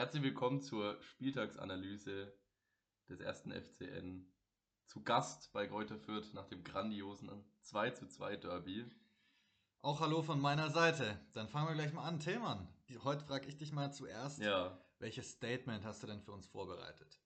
Herzlich willkommen zur Spieltagsanalyse des ersten FCN. Zu Gast bei Greuther Fürth nach dem grandiosen 2:2 Derby. Auch hallo von meiner Seite. Dann fangen wir gleich mal an. Tillmann, heute frage ich dich mal zuerst, Ja, welches Statement hast du denn für uns vorbereitet?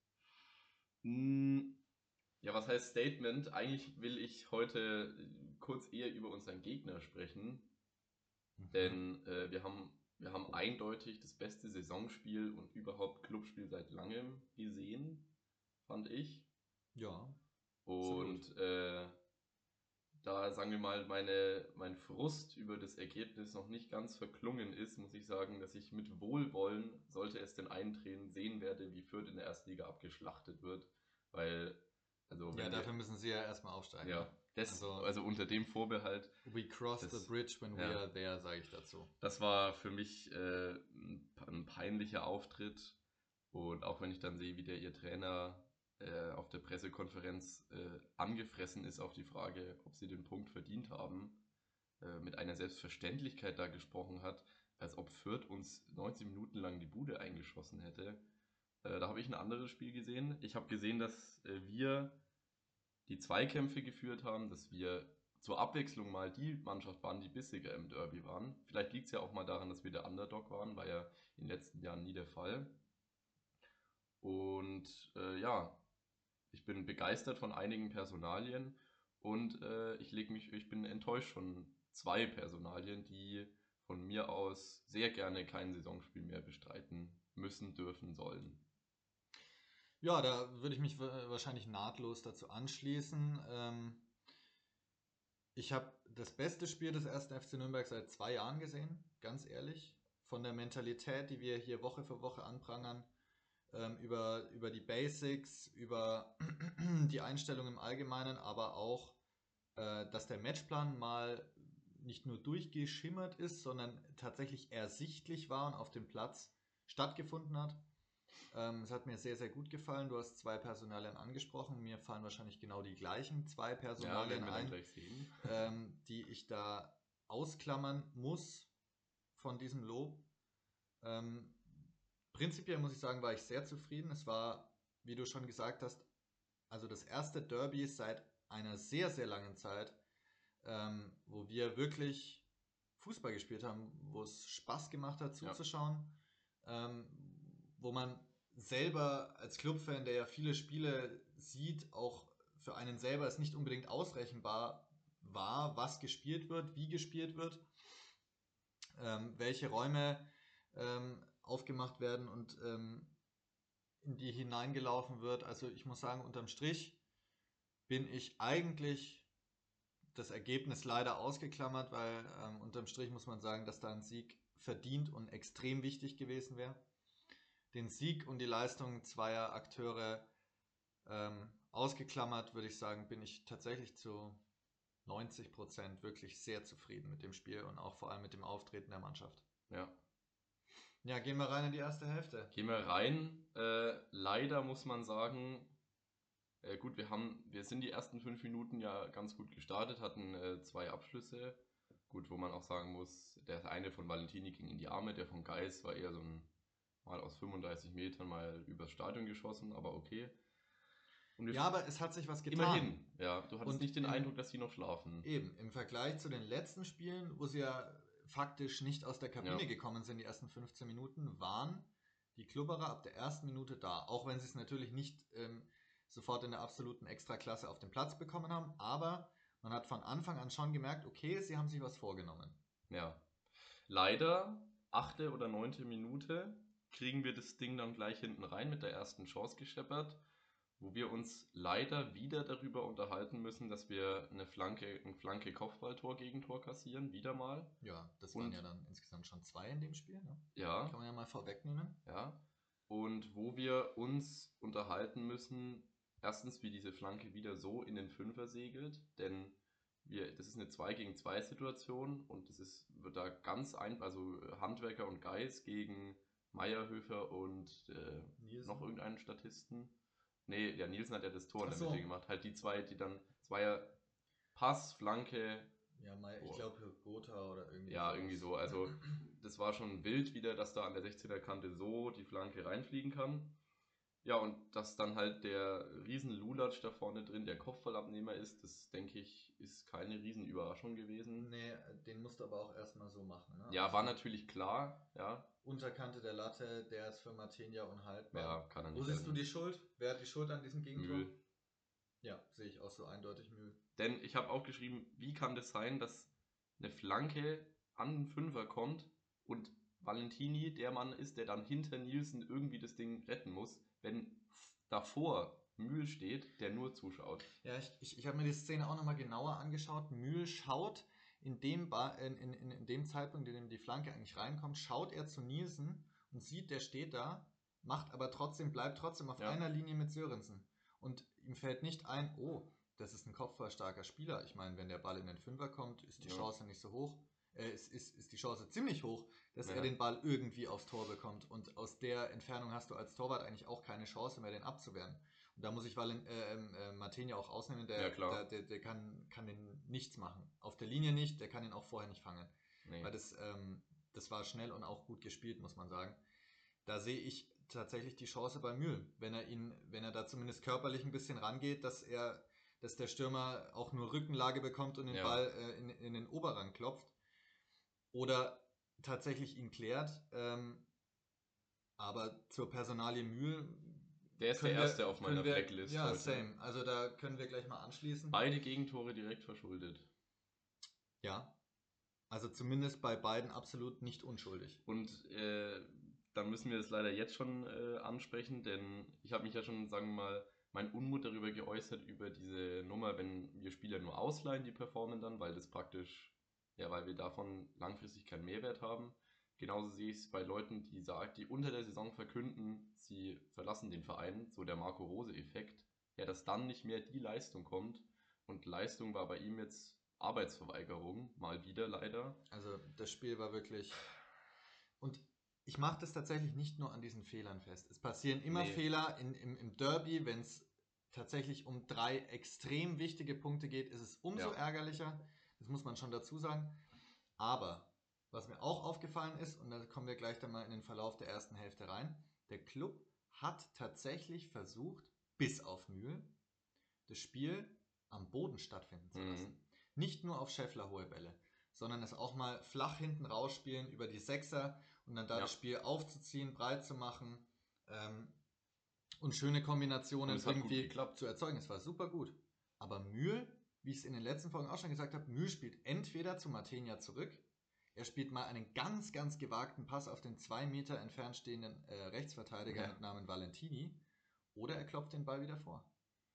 ja, was heißt Statement? Eigentlich will ich heute kurz eher über unseren Gegner sprechen, denn wir haben eindeutig das beste Saisonspiel und überhaupt Clubspiel seit langem gesehen, fand ich. Ja, absolut. Und da, sagen wir mal, mein Frust über das Ergebnis noch nicht ganz verklungen ist, muss ich sagen, dass ich mit Wohlwollen, sollte es denn eintreten, sehen werde, wie Fürth in der ersten Liga abgeschlachtet wird. Weil, also Ja, wenn dafür wir, müssen sie ja erstmal aufsteigen, ne? ja, Also, also unter dem Vorbehalt, we cross the das, bridge when we ja, are there, sage ich dazu. das war für mich ein peinlicher Auftritt. Und auch wenn ich dann sehe, wie ihr Trainer auf der Pressekonferenz angefressen ist auf die Frage, ob sie den Punkt verdient haben, mit einer Selbstverständlichkeit da gesprochen hat, als ob Fürth uns 90 Minuten lang die Bude eingeschossen hätte. Da habe ich ein anderes Spiel gesehen. Ich habe gesehen, dass wir die Zweikämpfe geführt haben, dass wir zur Abwechslung mal die Mannschaft waren, die bissiger im Derby waren. Vielleicht liegt es ja auch mal daran, dass wir der Underdog waren, war ja in den letzten Jahren nie der Fall. Und ja, ich bin begeistert von einigen Personalien und ich bin enttäuscht von zwei Personalien, die von mir aus sehr gerne kein Saisonspiel mehr bestreiten müssen, dürfen, sollen. Ja, da würde ich mich wahrscheinlich nahtlos dazu anschließen. Ich habe das beste Spiel des ersten FC Nürnberg seit 2 Jahren gesehen, ganz ehrlich. Von der Mentalität, die wir hier Woche für Woche anprangern, über die Basics, über die Einstellung im Allgemeinen, aber auch, dass der Matchplan mal nicht nur durchgeschimmert ist, sondern tatsächlich ersichtlich war und auf dem Platz stattgefunden hat. Es hat mir sehr, sehr gut gefallen. Du hast zwei Personalien angesprochen. Mir fallen wahrscheinlich genau die gleichen zwei Ja, Personalien werden wir dann ein, gleich sehen. die ich da ausklammern muss von diesem Lob. Ähm, Prinzipiell muss ich sagen, war ich sehr zufrieden. Es war, wie du schon gesagt hast, also das erste Derby seit einer sehr, sehr langen Zeit, wo wir wirklich Fußball gespielt haben, wo es Spaß gemacht hat Ja, zuzuschauen, wo man selber als Clubfan, der ja viele Spiele sieht, auch für einen selber es nicht unbedingt ausrechenbar war, was gespielt wird, wie gespielt wird, welche Räume aufgemacht werden und in die hineingelaufen wird. Also ich muss sagen, unterm Strich bin ich eigentlich das Ergebnis leider ausgeklammert, weil unterm Strich muss man sagen, dass da ein Sieg verdient und extrem wichtig gewesen wäre. Den Sieg und die Leistung zweier Akteure ausgeklammert, würde ich sagen, bin ich tatsächlich zu 90% wirklich sehr zufrieden mit dem Spiel und auch vor allem mit dem Auftreten der Mannschaft. ja. Ja, gehen wir rein in die erste Hälfte. Gehen wir rein. Leider muss man sagen, gut, wir sind die ersten 5 Minuten ja ganz gut gestartet, hatten zwei Abschlüsse. Gut, wo man auch sagen muss, der eine von Valentini ging in die Arme, der von Geis war eher so ein mal aus 35 Metern mal übers Stadion geschossen, aber okay. Und wir Ja, aber es hat sich was getan. immerhin, ja, du hattest nicht Und den Eindruck, dass sie noch schlafen. im Vergleich zu den letzten Spielen, wo sie ja faktisch nicht aus der Kabine Ja, gekommen sind, die ersten 15 Minuten, waren die Klubberer ab der ersten Minute da. Auch wenn sie es natürlich nicht sofort in der absoluten Extraklasse auf den Platz bekommen haben. Aber man hat von Anfang an schon gemerkt, okay, sie haben sich was vorgenommen. ja. Leider, 8. oder 9. Minute, kriegen wir das Ding dann gleich hinten rein mit der ersten Chance gescheppert, wo wir uns leider wieder darüber unterhalten müssen, dass wir ein Flanke-Kopfballtor-Gegentor kassieren, wieder mal. Ja, das waren ja Und dann insgesamt schon zwei in dem Spiel. Ne? Kann ja, man ja mal vorwegnehmen. ja. Und wo wir uns unterhalten müssen, erstens, wie diese Flanke wieder so in den Fünfer segelt, denn das ist eine 2 gegen 2 Situation und wird da also Handwerker und Geis gegen Meierhöfer und noch Nielsen. irgendeinen Statisten. Nee, ja, Nielsen hat ja das Tor in Ach der Mitte so. gemacht. Halt die zwei, die dann Zweier Pass, Flanke, Ja, ich Tor. glaube Gotha oder irgendwie Ja, irgendwie sowas. so. Also das war schon wild wieder, dass da an der 16er Kante so die Flanke reinfliegen kann. Ja, und dass dann halt der riesen Lulatsch da vorne drin der Kopfballabnehmer ist, das denke ich, ist keine Riesenüberraschung gewesen. Nee, den musst du aber auch erstmal so machen. Ne? Ja, Also war natürlich klar, ja. Unterkante der Latte, der ist für Martinia unhaltbar. Ja, kann er Wo nicht siehst du retten. die Schuld? Wer hat die Schuld an diesem Gegentor? Mühl. Ja, sehe ich auch so eindeutig Mühl. Denn ich habe auch geschrieben, wie kann das sein, dass eine Flanke an den Fünfer kommt und Valentini der Mann ist, der dann hinter Nielsen irgendwie das Ding retten muss, wenn davor Mühl steht, der nur zuschaut. Ja, ich habe mir die Szene auch nochmal genauer angeschaut. Mühl schaut in dem Zeitpunkt, in dem die Flanke eigentlich reinkommt, schaut er zu Nielsen und sieht, der steht da, bleibt trotzdem auf einer Linie mit Sörensen. Und ihm fällt nicht ein, oh, das ist ein kopfballstarker Spieler. Ich meine, wenn der Ball in den Fünfer kommt, ist die Chance nicht so hoch. Ist die Chance ziemlich hoch, dass er den Ball irgendwie aufs Tor bekommt. Und aus der Entfernung hast du als Torwart eigentlich auch keine Chance mehr, den abzuwehren. Und da muss ich Martinia auch ausnehmen, der kann den nichts machen. Auf der Linie nicht, der kann ihn auch vorher nicht fangen. Nee. Weil das war schnell und auch gut gespielt, muss man sagen. Da sehe ich tatsächlich die Chance bei Mühl, wenn er da zumindest körperlich ein bisschen rangeht, dass der Stürmer auch nur Rückenlage bekommt und den Ball in den Oberrang klopft. Oder tatsächlich ihn klärt. Aber zur Personalie Mühl. Der ist der erste auf meiner Blacklist. Ja, heute. Same. Also da können wir gleich mal anschließen. Beide Gegentore direkt verschuldet. Ja. Also zumindest bei beiden absolut nicht unschuldig. Und dann müssen wir das leider jetzt schon ansprechen, denn ich habe mich ja schon, sagen wir mal, mein Unmut darüber geäußert, über diese Nummer, wenn wir Spieler nur ausleihen, die performen dann, weil das praktisch, ja, weil wir davon langfristig keinen Mehrwert haben. Genauso sehe ich es bei Leuten, die unter der Saison verkünden, sie verlassen den Verein, so der Marco Rose-Effekt, ja, dass dann nicht mehr die Leistung kommt. Und Leistung war bei ihm jetzt Arbeitsverweigerung, mal wieder leider. Also das Spiel war wirklich... Und ich mache das tatsächlich nicht nur an diesen Fehlern fest. Es passieren immer Fehler im Derby, wenn es tatsächlich um 3 extrem wichtige Punkte geht, ist es umso ärgerlicher. Das muss man schon dazu sagen. Aber was mir auch aufgefallen ist, und da kommen wir gleich dann mal in den Verlauf der ersten Hälfte rein, der Club hat tatsächlich versucht, bis auf Mühl, das Spiel am Boden stattfinden zu lassen. Nicht nur auf Scheffler hohe Bälle, sondern es auch mal flach hinten rausspielen über die Sechser und dann da das Spiel aufzuziehen, breit zu machen und schöne Kombinationen irgendwie zu erzeugen. Es war super gut. Aber Mühl, wie ich es in den letzten Folgen auch schon gesagt habe, Mühl spielt entweder zu Martinia zurück, er spielt mal einen ganz, ganz gewagten Pass auf den 2 Meter entfernt stehenden Rechtsverteidiger mit Namen Valentini, oder er klopft den Ball wieder vor.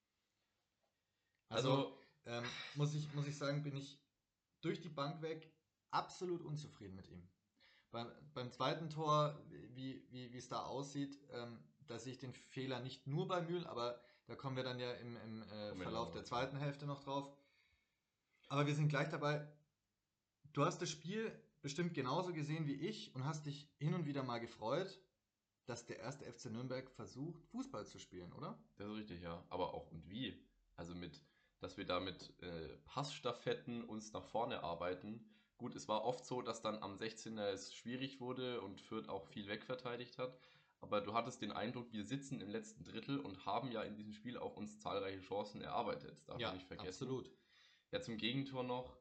Also muss ich sagen, bin ich durch die Bank weg absolut unzufrieden mit ihm. Beim zweiten Tor, wie es da aussieht, da sehe ich den Fehler nicht nur bei Mühl, aber da kommen wir dann ja im Verlauf der zweiten Hälfte noch drauf. Aber wir sind gleich dabei. Du hast das Spiel bestimmt genauso gesehen wie ich und hast dich hin und wieder mal gefreut, dass der erste FC Nürnberg versucht, Fußball zu spielen, oder? Das ist richtig, ja. Aber auch und wie? Also dass wir da mit Passstaffetten uns nach vorne arbeiten. Gut, es war oft so, dass dann am 16er es schwierig wurde und Fürth auch viel wegverteidigt hat. Aber du hattest den Eindruck, wir sitzen im letzten Drittel und haben ja in diesem Spiel auch uns zahlreiche Chancen erarbeitet. Das darf man nicht vergessen. Absolut. Ja, zum Gegentor noch.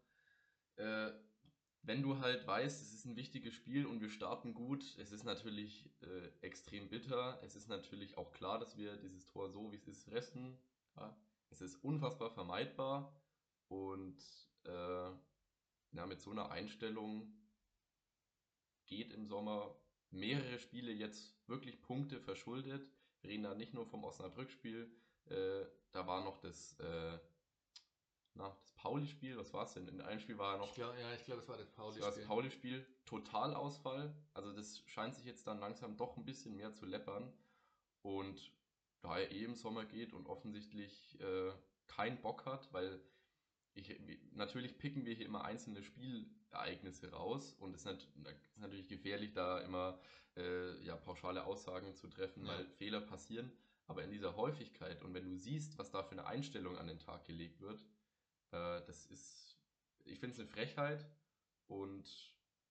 Wenn du halt weißt, es ist ein wichtiges Spiel und wir starten gut, es ist natürlich extrem bitter. Es ist natürlich auch klar, dass wir dieses Tor so, wie es ist, resten. Ja. Es ist unfassbar vermeidbar und mit so einer Einstellung geht im Sommer mehrere Spiele jetzt wirklich Punkte verschuldet. Wir reden da nicht nur vom Osnabrück-Spiel, da war noch das Pauli-Spiel, was war es denn? In einem Spiel war noch... Ich glaube, es war das Pauli-Spiel. Das Pauli-Spiel, Totalausfall. Also das scheint sich jetzt dann langsam doch ein bisschen mehr zu läppern. Und da er im Sommer geht und offensichtlich keinen Bock hat, weil natürlich picken wir hier immer einzelne Spielereignisse raus und es ist natürlich gefährlich, da immer pauschale Aussagen zu treffen, weil Fehler passieren. Aber in dieser Häufigkeit und wenn du siehst, was da für eine Einstellung an den Tag gelegt wird, ich finde es eine Frechheit und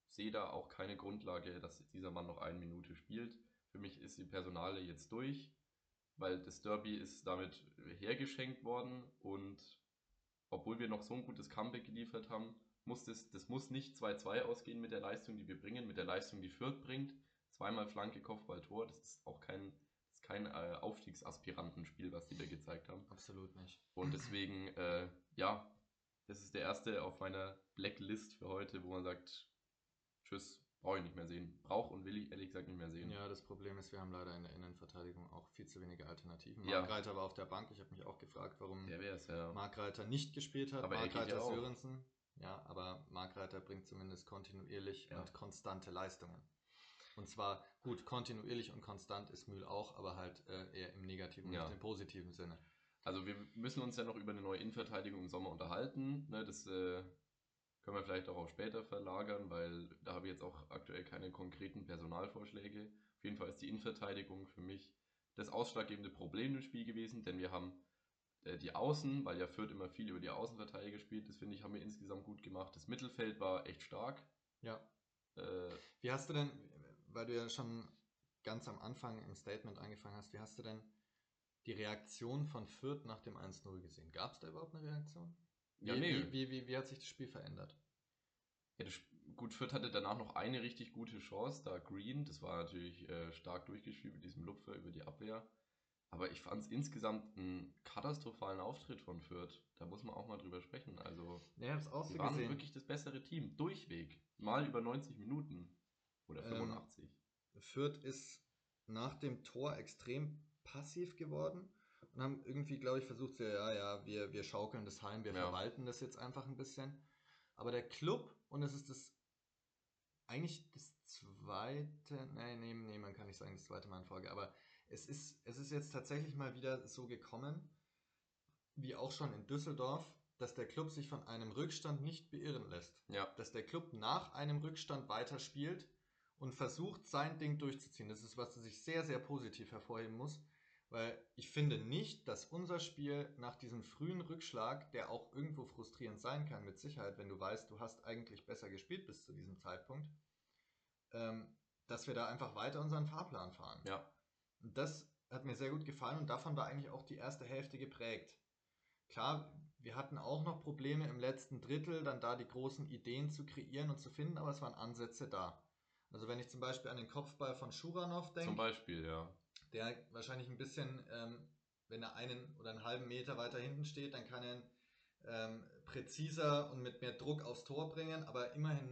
sehe da auch keine Grundlage, dass dieser Mann noch 1 Minute spielt. Für mich ist die Personalie jetzt durch, weil das Derby ist damit hergeschenkt worden und obwohl wir noch so ein gutes Comeback geliefert haben, das muss nicht 2-2 ausgehen mit der Leistung, die wir bringen, mit der Leistung, die Fürth bringt. Zweimal Flanke, Kopfball, Tor, das ist auch kein Aufstiegsaspirantenspiel, was die da gezeigt haben. Absolut nicht. Und deswegen, ja, das ist der erste auf meiner Blacklist für heute, wo man sagt, tschüss, brauche ich nicht mehr sehen. Brauche und will ich ehrlich gesagt nicht mehr sehen. Ja, das Problem ist, wir haben leider in der Innenverteidigung auch viel zu wenige Alternativen. Ja. Mark-Reiter war auf der Bank. Ich habe mich auch gefragt, warum Der wäre es, ja. Mark-Reiter nicht gespielt hat. Aber er geht ja Mark-Reiter auch. Sörensen. Ja, aber Mark-Reiter bringt zumindest kontinuierlich Ja. und konstante Leistungen. Und zwar, gut, kontinuierlich und konstant ist Mühl auch, aber halt eher im negativen, Ja. nicht im positiven Sinne. Also wir müssen uns ja noch über eine neue Innenverteidigung im Sommer unterhalten. Ne, das können wir vielleicht auch auf später verlagern, weil da habe ich jetzt auch aktuell keine konkreten Personalvorschläge. Auf jeden Fall ist die Innenverteidigung für mich das ausschlaggebende Problem im Spiel gewesen, denn wir haben die Außen, weil ja Fürth immer viel über die Außenverteidiger spielt, das finde ich, haben wir insgesamt gut gemacht. Das Mittelfeld war echt stark. Ja. Wie hast du denn, weil du ja schon ganz am Anfang im Statement angefangen hast, wie hast du denn die Reaktion von Fürth nach dem 1-0 gesehen? Gab es da überhaupt eine Reaktion? Ja, nee. Wie hat sich das Spiel verändert? Ja, gut, Fürth hatte danach noch eine richtig gute Chance, da Green, das war natürlich stark durchgespielt mit diesem Lupfer über die Abwehr. Aber ich fand es insgesamt einen katastrophalen Auftritt von Fürth. Da muss man auch mal drüber sprechen. Also, Ja, ich hab's auch so wir waren gesehen. wirklich das bessere Team, durchweg. Mal über 90 Minuten oder 85. Fürth ist nach dem Tor extrem passiv geworden und haben irgendwie, glaube ich, versucht, wir schaukeln das heim, wir verwalten das jetzt einfach ein bisschen. Aber der Club, und es ist eigentlich das zweite, nee, man kann nicht sagen, das zweite Mal in Folge, aber es ist jetzt tatsächlich mal wieder so gekommen, wie auch schon in Düsseldorf, dass der Club sich von einem Rückstand nicht beirren lässt. Ja. Dass der Club nach einem Rückstand weiterspielt und versucht, sein Ding durchzuziehen. Das ist, was sich sehr, sehr positiv hervorheben muss, weil ich finde nicht, dass unser Spiel nach diesem frühen Rückschlag, der auch irgendwo frustrierend sein kann, mit Sicherheit, wenn du weißt, du hast eigentlich besser gespielt bis zu diesem Zeitpunkt, dass wir da einfach weiter unseren Fahrplan fahren. Ja. Und das hat mir sehr gut gefallen und davon war eigentlich auch die erste Hälfte geprägt. Klar, wir hatten auch noch Probleme im letzten Drittel, dann da die großen Ideen zu kreieren und zu finden, aber es waren Ansätze da. Also wenn ich zum Beispiel an den Kopfball von Schuranov denke, Zum Beispiel, ja. der wahrscheinlich ein bisschen, wenn er einen oder einen halben Meter weiter hinten steht, dann kann er ihn präziser und mit mehr Druck aufs Tor bringen, aber immerhin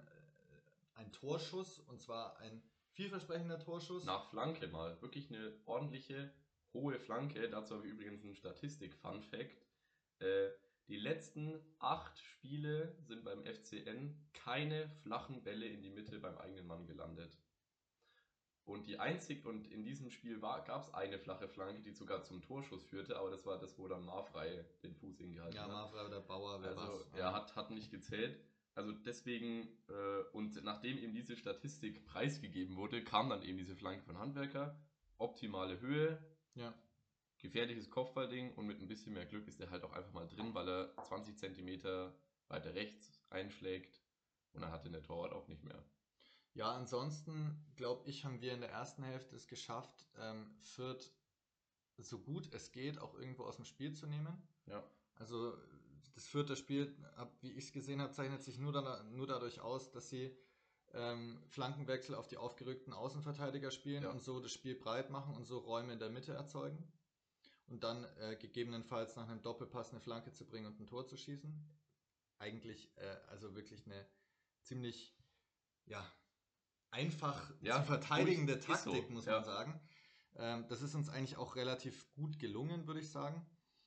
ein Torschuss, und zwar ein vielversprechender Torschuss. Nach Flanke mal. Wirklich eine ordentliche, hohe Flanke. Dazu habe ich übrigens einen Statistik-Fun-Fact. Die letzten 8 Spiele sind beim FCN keine flachen Bälle in die Mitte beim eigenen Mann gelandet. Und in diesem Spiel gab es eine flache Flanke, die sogar zum Torschuss führte, aber das war das, wo dann Marfrey den Fuß hingehalten hat. Ja, Marfrey oder Bauer, wer also, was. Er hat nicht gezählt. Also deswegen, und nachdem eben diese Statistik preisgegeben wurde, kam dann eben diese Flanke von Handwerker. Optimale Höhe, Ja. gefährliches Kopfballding und mit ein bisschen mehr Glück ist er halt auch einfach mal drin, weil er 20 Zentimeter weiter rechts einschlägt und dann hat ihn der Torwart auch nicht mehr. Ja, ansonsten, glaube ich, haben wir in der ersten Hälfte es geschafft, Fürth so gut es geht auch irgendwo aus dem Spiel zu nehmen. Ja. Also das Fürther Spiel, wie ich es gesehen habe, zeichnet sich nur dadurch aus, dass sie Flankenwechsel auf die aufgerückten Außenverteidiger spielen und so das Spiel breit machen und so Räume in der Mitte erzeugen. Und dann gegebenenfalls nach einem Doppelpass eine Flanke zu bringen und ein Tor zu schießen. Eigentlich also wirklich eine ziemlich einfach zu verteidigende Taktik, so, muss man sagen. Das ist uns eigentlich auch relativ gut gelungen, würde ich sagen.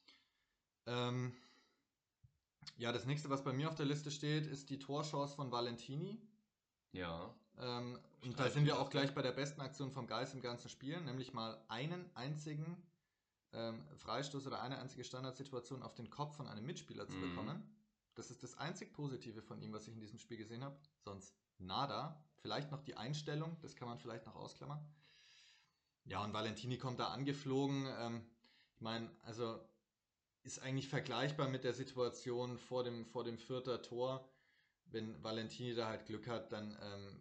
Das nächste, was bei mir auf der Liste steht, ist die Torchance von Valentini. Ja. Und da sind wir auch gleich bei der besten Aktion vom Geist im ganzen Spiel, nämlich mal einen einzigen Freistoß oder eine einzige Standardsituation auf den Kopf von einem Mitspieler zu bekommen. Das ist das einzig Positive von ihm, was ich in diesem Spiel gesehen habe. Sonst nada. Vielleicht noch die Einstellung, das kann man vielleicht noch ausklammern. Ja, und Valentini kommt da angeflogen. Ich meine, also ist eigentlich vergleichbar mit der Situation vor dem Fürther Tor, wenn Valentini da halt Glück hat, dann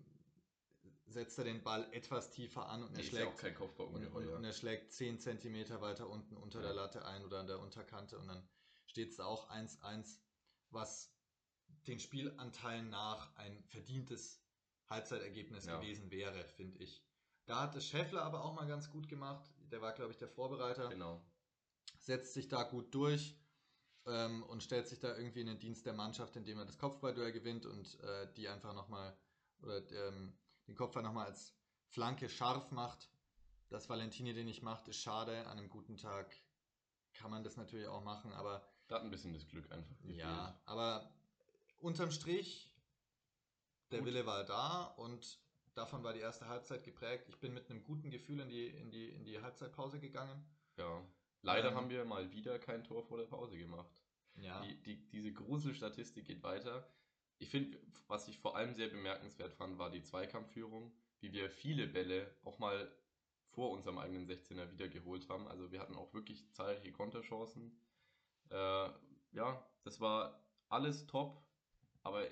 setzt er den Ball etwas tiefer an und er Ist ja auch schlägt kein Kopfballungeheuer. und er schlägt 10 Zentimeter weiter unten unter der Latte ein oder an der Unterkante und dann steht es da auch 1-1, was den Spielanteilen nach ein verdientes Halbzeitergebnis gewesen wäre, finde ich. Da hat es Scheffler aber auch mal ganz gut gemacht. Der war, glaube ich, der Vorbereiter. Genau. Setzt sich da gut durch und stellt sich da irgendwie in den Dienst der Mannschaft, indem er das Kopfballduell gewinnt und die einfach nochmal oder den Kopfball nochmal als Flanke scharf macht. Dass Valentini den nicht macht, ist schade. An einem guten Tag kann man das natürlich auch machen, aber Da hat ein bisschen das Glück einfach gefehlt. ja, aber unterm Strich, der Gut. Wille war da und davon war die erste Halbzeit geprägt. Ich bin mit einem guten Gefühl in die Halbzeitpause gegangen. Ja. Leider haben wir mal wieder kein Tor vor der Pause gemacht. Ja, Diese Gruselstatistik geht weiter. Ich finde, was ich vor allem sehr bemerkenswert fand, war die Zweikampfführung, wie wir viele Bälle auch mal vor unserem eigenen 16er wieder geholt haben. Also wir hatten auch wirklich zahlreiche Konterchancen. Ja, das war alles top, aber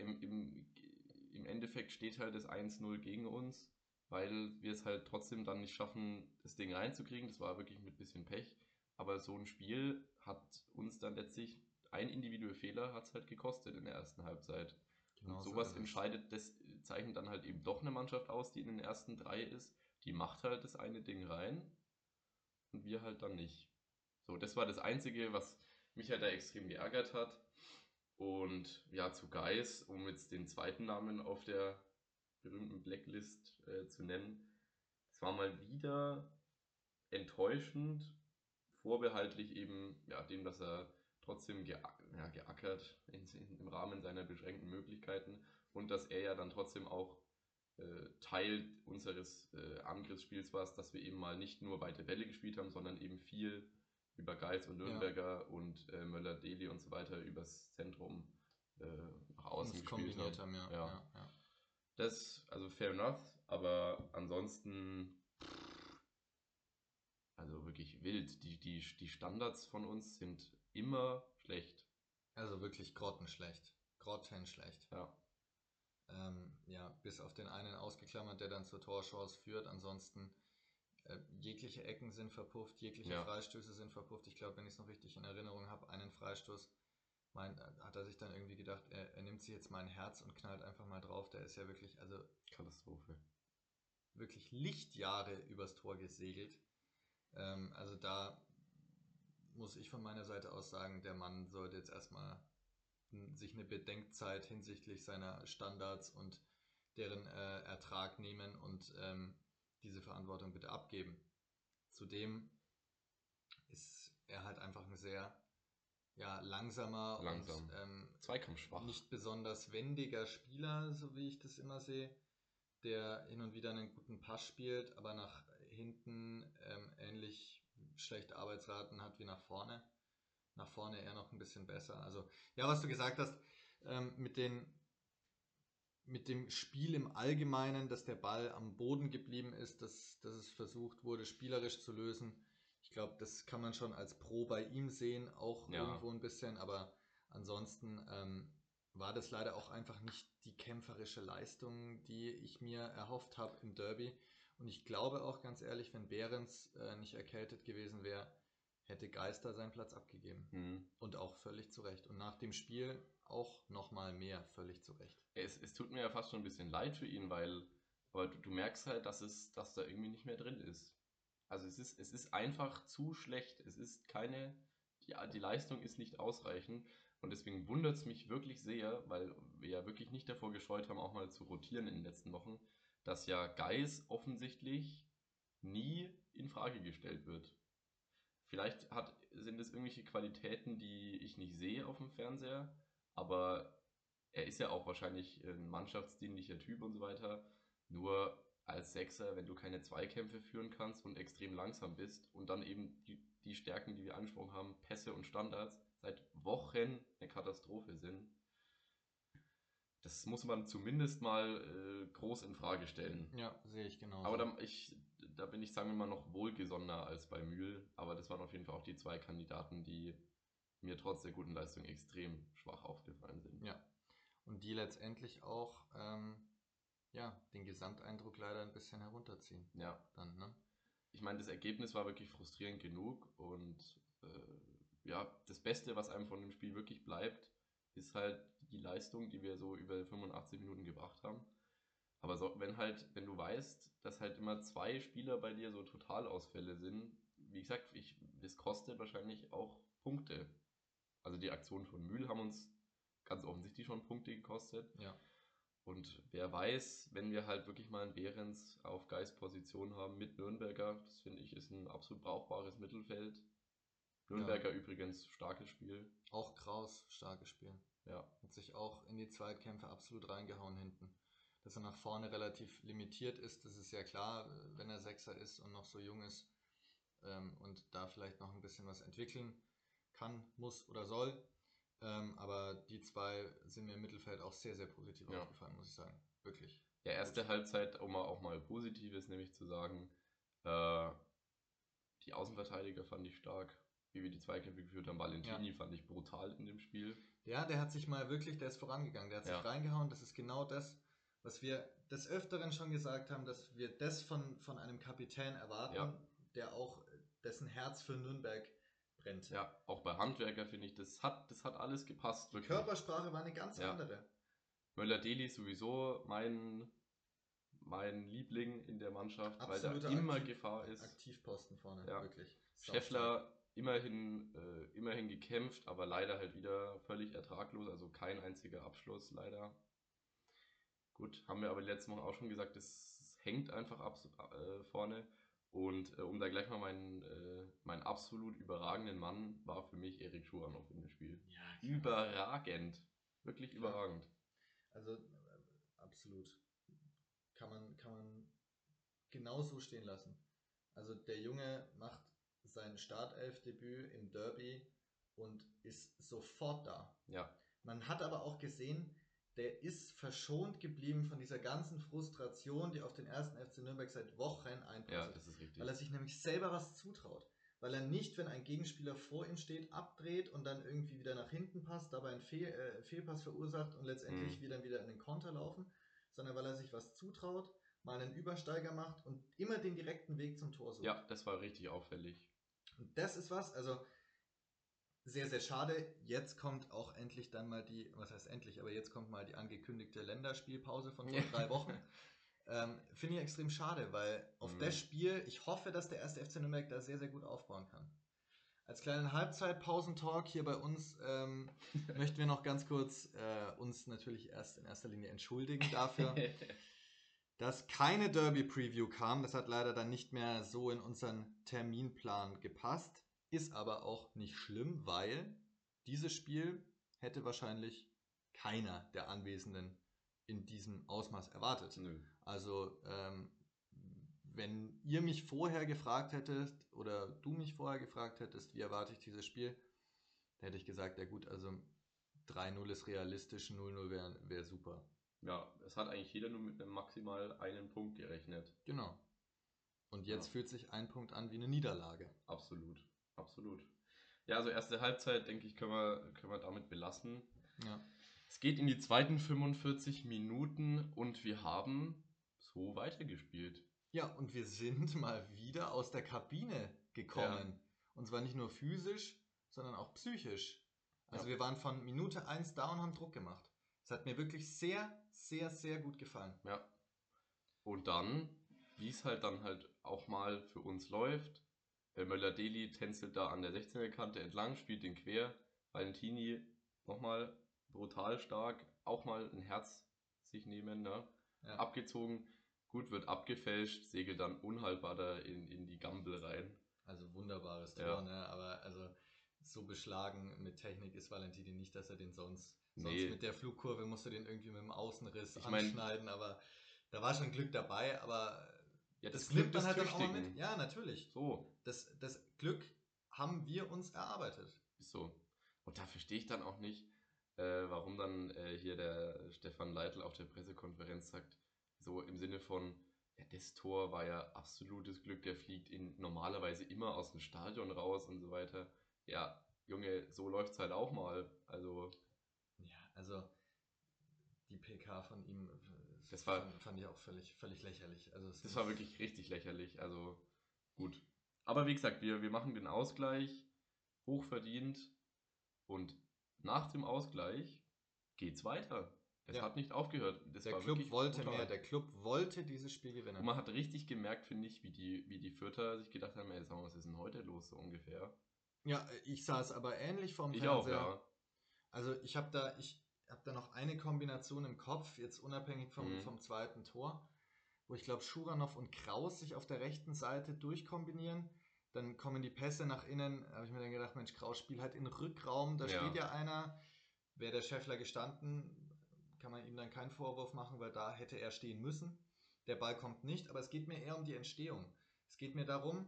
im Endeffekt steht halt das 1-0 gegen uns, weil wir es halt trotzdem dann nicht schaffen, das Ding reinzukriegen. Das war wirklich mit bisschen Pech. Aber so ein Spiel hat uns dann letztlich ein individueller Fehler hat es halt gekostet in der ersten Halbzeit. genau Und so sowas ist es. entscheidet, das zeichnet dann halt eben doch eine Mannschaft aus, die in den ersten 3 ist. Die macht halt das eine Ding rein und wir halt dann nicht. So, das war das Einzige, was mich halt da extrem geärgert hat. Und ja, zu Geis, um jetzt den zweiten Namen auf der berühmten Blacklist zu nennen, es war mal wieder enttäuschend, vorbehaltlich eben dem, dass er trotzdem geackert im Rahmen seiner beschränkten Möglichkeiten und dass er ja dann trotzdem auch Teil unseres Angriffsspiels war, dass wir eben mal nicht nur weite Bälle gespielt haben, sondern eben viel über Geis und Nürnberger und Möller-Deli und so weiter übers Zentrum nach außen gespielt haben. Ja. Das, also fair enough, aber ansonsten also wirklich wild. Die Standards von uns sind immer schlecht. Also wirklich grottenschlecht. Grottenschlecht. Ja. Ja, bis auf den einen ausgeklammert, der dann zur Torchance führt. Ansonsten jegliche Ecken sind verpufft, jegliche Freistöße sind verpufft. Ich glaube, wenn ich es noch richtig in Erinnerung habe, einen Freistoß hat er sich dann irgendwie gedacht, er nimmt sich jetzt mein Herz und knallt einfach mal drauf. Der ist ja wirklich, also Katastrophe. wirklich Lichtjahre übers Tor gesegelt. Also da muss ich von meiner Seite aus sagen, der Mann sollte jetzt erstmal sich eine Bedenkzeit hinsichtlich seiner Standards und deren Ertrag nehmen und diese Verantwortung bitte abgeben. Zudem ist er halt einfach ein sehr langsamer und zweikampfschwach. nicht besonders wendiger Spieler, so wie ich das immer sehe, der hin und wieder einen guten Pass spielt, aber nach hinten ähnlich schlechte Arbeitsraten hat wie nach vorne. Nach vorne eher noch ein bisschen besser. Also ja, was du gesagt hast, mit dem Spiel im Allgemeinen, dass der Ball am Boden geblieben ist, dass es versucht wurde, spielerisch zu lösen. Ich glaube, das kann man schon als Pro bei ihm sehen, auch irgendwo ein bisschen, aber ansonsten war das leider auch einfach nicht die kämpferische Leistung, die ich mir erhofft habe im Derby. Und ich glaube auch ganz ehrlich, wenn Behrens nicht erkältet gewesen wäre, hätte Geister seinen Platz abgegeben. Und auch völlig zu Recht. Und nach dem Spiel auch nochmal mehr völlig zu Recht. Es tut mir ja fast schon ein bisschen leid für ihn, weil aber du merkst halt, dass da irgendwie nicht mehr drin ist. Also es ist einfach zu schlecht. Es ist die Leistung ist nicht ausreichend. Und deswegen wundert es mich wirklich sehr, weil wir ja wirklich nicht davor gescheut haben, auch mal zu rotieren in den letzten Wochen, dass ja Geis offensichtlich nie in Frage gestellt wird. Vielleicht sind es irgendwelche Qualitäten, die ich nicht sehe auf dem Fernseher, aber er ist ja auch wahrscheinlich ein mannschaftsdienlicher Typ und so weiter. Nur als Sechser, wenn du keine Zweikämpfe führen kannst und extrem langsam bist und dann eben die Stärken, die wir angesprochen haben, Pässe und Standards, seit Wochen eine Katastrophe sind, das muss man zumindest mal groß in Frage stellen. Ja, sehe ich genauso. Aber da bin ich, sagen wir mal, noch wohlgesonnener als bei Mühl. Aber das waren auf jeden Fall auch die zwei Kandidaten, die mir trotz der guten Leistung extrem schwach aufgefallen sind. Ja. und die letztendlich auch ja, den Gesamteindruck leider ein bisschen herunterziehen. Ja. Dann, ne? Ich meine, das Ergebnis war wirklich frustrierend genug und ja, das Beste, was einem von dem Spiel wirklich bleibt, ist halt die Leistung, die wir so über 85 Minuten gebracht haben. Aber so, wenn du weißt, dass halt immer zwei Spieler bei dir so Totalausfälle sind, wie gesagt, das kostet wahrscheinlich auch Punkte. Also die Aktionen von Mühl haben uns ganz offensichtlich schon Punkte gekostet. Ja. Und wer weiß, wenn wir halt wirklich mal einen Behrens auf Geist-Position haben mit Nürnberger, das finde ich ist ein absolut brauchbares Mittelfeld. Nürnberger übrigens starkes Spiel. Auch Kraus, starkes Spiel. Ja. Hat sich auch in die Zweitkämpfe absolut reingehauen hinten. Dass er nach vorne relativ limitiert ist, das ist ja klar, wenn er Sechser ist und noch so jung ist und da vielleicht noch ein bisschen was entwickeln kann, muss oder soll. Aber die zwei sind mir im Mittelfeld auch sehr, sehr positiv aufgefallen, muss ich sagen. Wirklich. Ja, erste Halbzeit, um auch mal Positives nämlich zu sagen, die Außenverteidiger fand ich stark, wie wir die Zweikämpfe geführt haben. Valentini fand ich brutal in dem Spiel. Ja, der hat sich mal wirklich, der ist vorangegangen, der hat sich reingehauen. Das ist genau das, was wir des Öfteren schon gesagt haben, dass wir das von einem Kapitän erwarten, der auch dessen Herz für Nürnberg brennt. Ja, auch bei Handwerker finde ich, das hat alles gepasst. Die Körpersprache war eine ganz andere. Möller-Deli sowieso mein Liebling in der Mannschaft, absoluter weil da immer Gefahr ist. Aktivposten vorne, wirklich. Scheffler immerhin gekämpft, aber leider halt wieder völlig ertraglos, also kein einziger Abschluss leider. Gut, haben wir aber letztes Mal auch schon gesagt, das hängt einfach vorne. Und um da gleich mal meinen absolut überragenden Mann war für mich Erik Schuranov in dem Spiel. Ja, überragend. Wirklich überragend. Also absolut. Kann man genauso stehen lassen. Also der Junge macht sein Startelfdebüt im Derby und ist sofort da. Ja. Man hat aber auch gesehen, der ist verschont geblieben von dieser ganzen Frustration, die auf den ersten FC Nürnberg seit Wochen einprasselt. Ja, das ist richtig. Weil er sich nämlich selber was zutraut. Weil er nicht, wenn ein Gegenspieler vor ihm steht, abdreht und dann irgendwie wieder nach hinten passt, dabei einen Fehlpass verursacht und letztendlich wieder in den Konter laufen, sondern weil er sich was zutraut, mal einen Übersteiger macht und immer den direkten Weg zum Tor sucht. Ja, das war richtig auffällig. Und das ist was, also sehr, sehr schade. Jetzt kommt auch endlich dann mal was heißt endlich, aber jetzt kommt mal die angekündigte Länderspielpause von vor 3 Wochen. Finde ich extrem schade, weil auf das Spiel, ich hoffe, dass der erste FC Nürnberg da sehr, sehr gut aufbauen kann. Als kleinen Halbzeitpausentalk hier bei uns möchten wir noch ganz kurz uns natürlich erst in erster Linie entschuldigen dafür, dass keine Derby-Preview kam. Das hat leider dann nicht mehr so in unseren Terminplan gepasst. Ist aber auch nicht schlimm, weil dieses Spiel hätte wahrscheinlich keiner der Anwesenden in diesem Ausmaß erwartet. Nö. Also wenn ihr mich vorher gefragt hättet oder du mich vorher gefragt hättest, wie erwarte ich dieses Spiel, da hätte ich gesagt, ja gut, also 3-0 ist realistisch, 0-0 wär super. Ja, es hat eigentlich jeder nur mit einem maximal einen Punkt gerechnet. Genau. Und jetzt fühlt sich ein Punkt an wie eine Niederlage. Absolut, absolut. Ja, also erste Halbzeit, denke ich, können wir damit belassen. Ja. Es geht in die zweiten 45 Minuten und wir haben so weitergespielt. Ja, und wir sind mal wieder aus der Kabine gekommen. Ja. Und zwar nicht nur physisch, sondern auch psychisch. Also wir waren von Minute 1 da und haben Druck gemacht. Das hat mir wirklich sehr, sehr, sehr gut gefallen. Ja. Und dann, wie es halt dann halt auch mal für uns läuft, Möller-Deli tänzelt da an der 16er-Kante entlang, spielt den quer. Valentini nochmal brutal stark, auch mal ein Herz sich nehmen, ne? Ja. Abgezogen, gut, wird abgefälscht, segelt dann unhaltbar da in die Gambel rein. Also wunderbares Tor, ne? Aber also so beschlagen mit Technik ist Valentini nicht, dass er den sonst mit der Flugkurve musst du den irgendwie mit dem Außenriss anschneiden, aber da war schon Glück dabei, aber ja, das Glück man halt dann auch mal mit. Ja, natürlich. So. Das Glück haben wir uns erarbeitet. So. Und da verstehe ich dann auch nicht, warum dann hier der Stefan Leitl auf der Pressekonferenz sagt, so im Sinne von, ja, das Tor war ja absolutes Glück, der fliegt normalerweise immer aus dem Stadion raus und so weiter. Ja, Junge, so läuft es halt auch mal. Also. Ja, also die PK von ihm Das war, fand ich auch völlig lächerlich. Also das war wirklich richtig lächerlich. Also gut. Aber wie gesagt, wir machen den Ausgleich hochverdient und nach dem Ausgleich geht's weiter. Es Ja. hat nicht aufgehört. Das Der war Club wirklich wollte brutal. mehr. Der Club wollte dieses Spiel Und gewinnen. man hat richtig gemerkt, finde ich, wie die Fürther sich gedacht haben, ey, sag mal, was ist denn heute los, so ungefähr. Ja, ich saß aber ähnlich vorm Ich auch, Fernseher. ja. Also ich hab da noch eine Kombination im Kopf, jetzt unabhängig vom zweiten Tor, wo ich glaube, Schuranov und Kraus sich auf der rechten Seite durchkombinieren. Dann kommen die Pässe nach innen. Da habe ich mir dann gedacht, Mensch, Kraus spielt halt in Rückraum. Da steht ja einer. Wäre der Scheffler gestanden, kann man ihm dann keinen Vorwurf machen, weil da hätte er stehen müssen. Der Ball kommt nicht, aber es geht mir eher um die Entstehung. Es geht mir darum,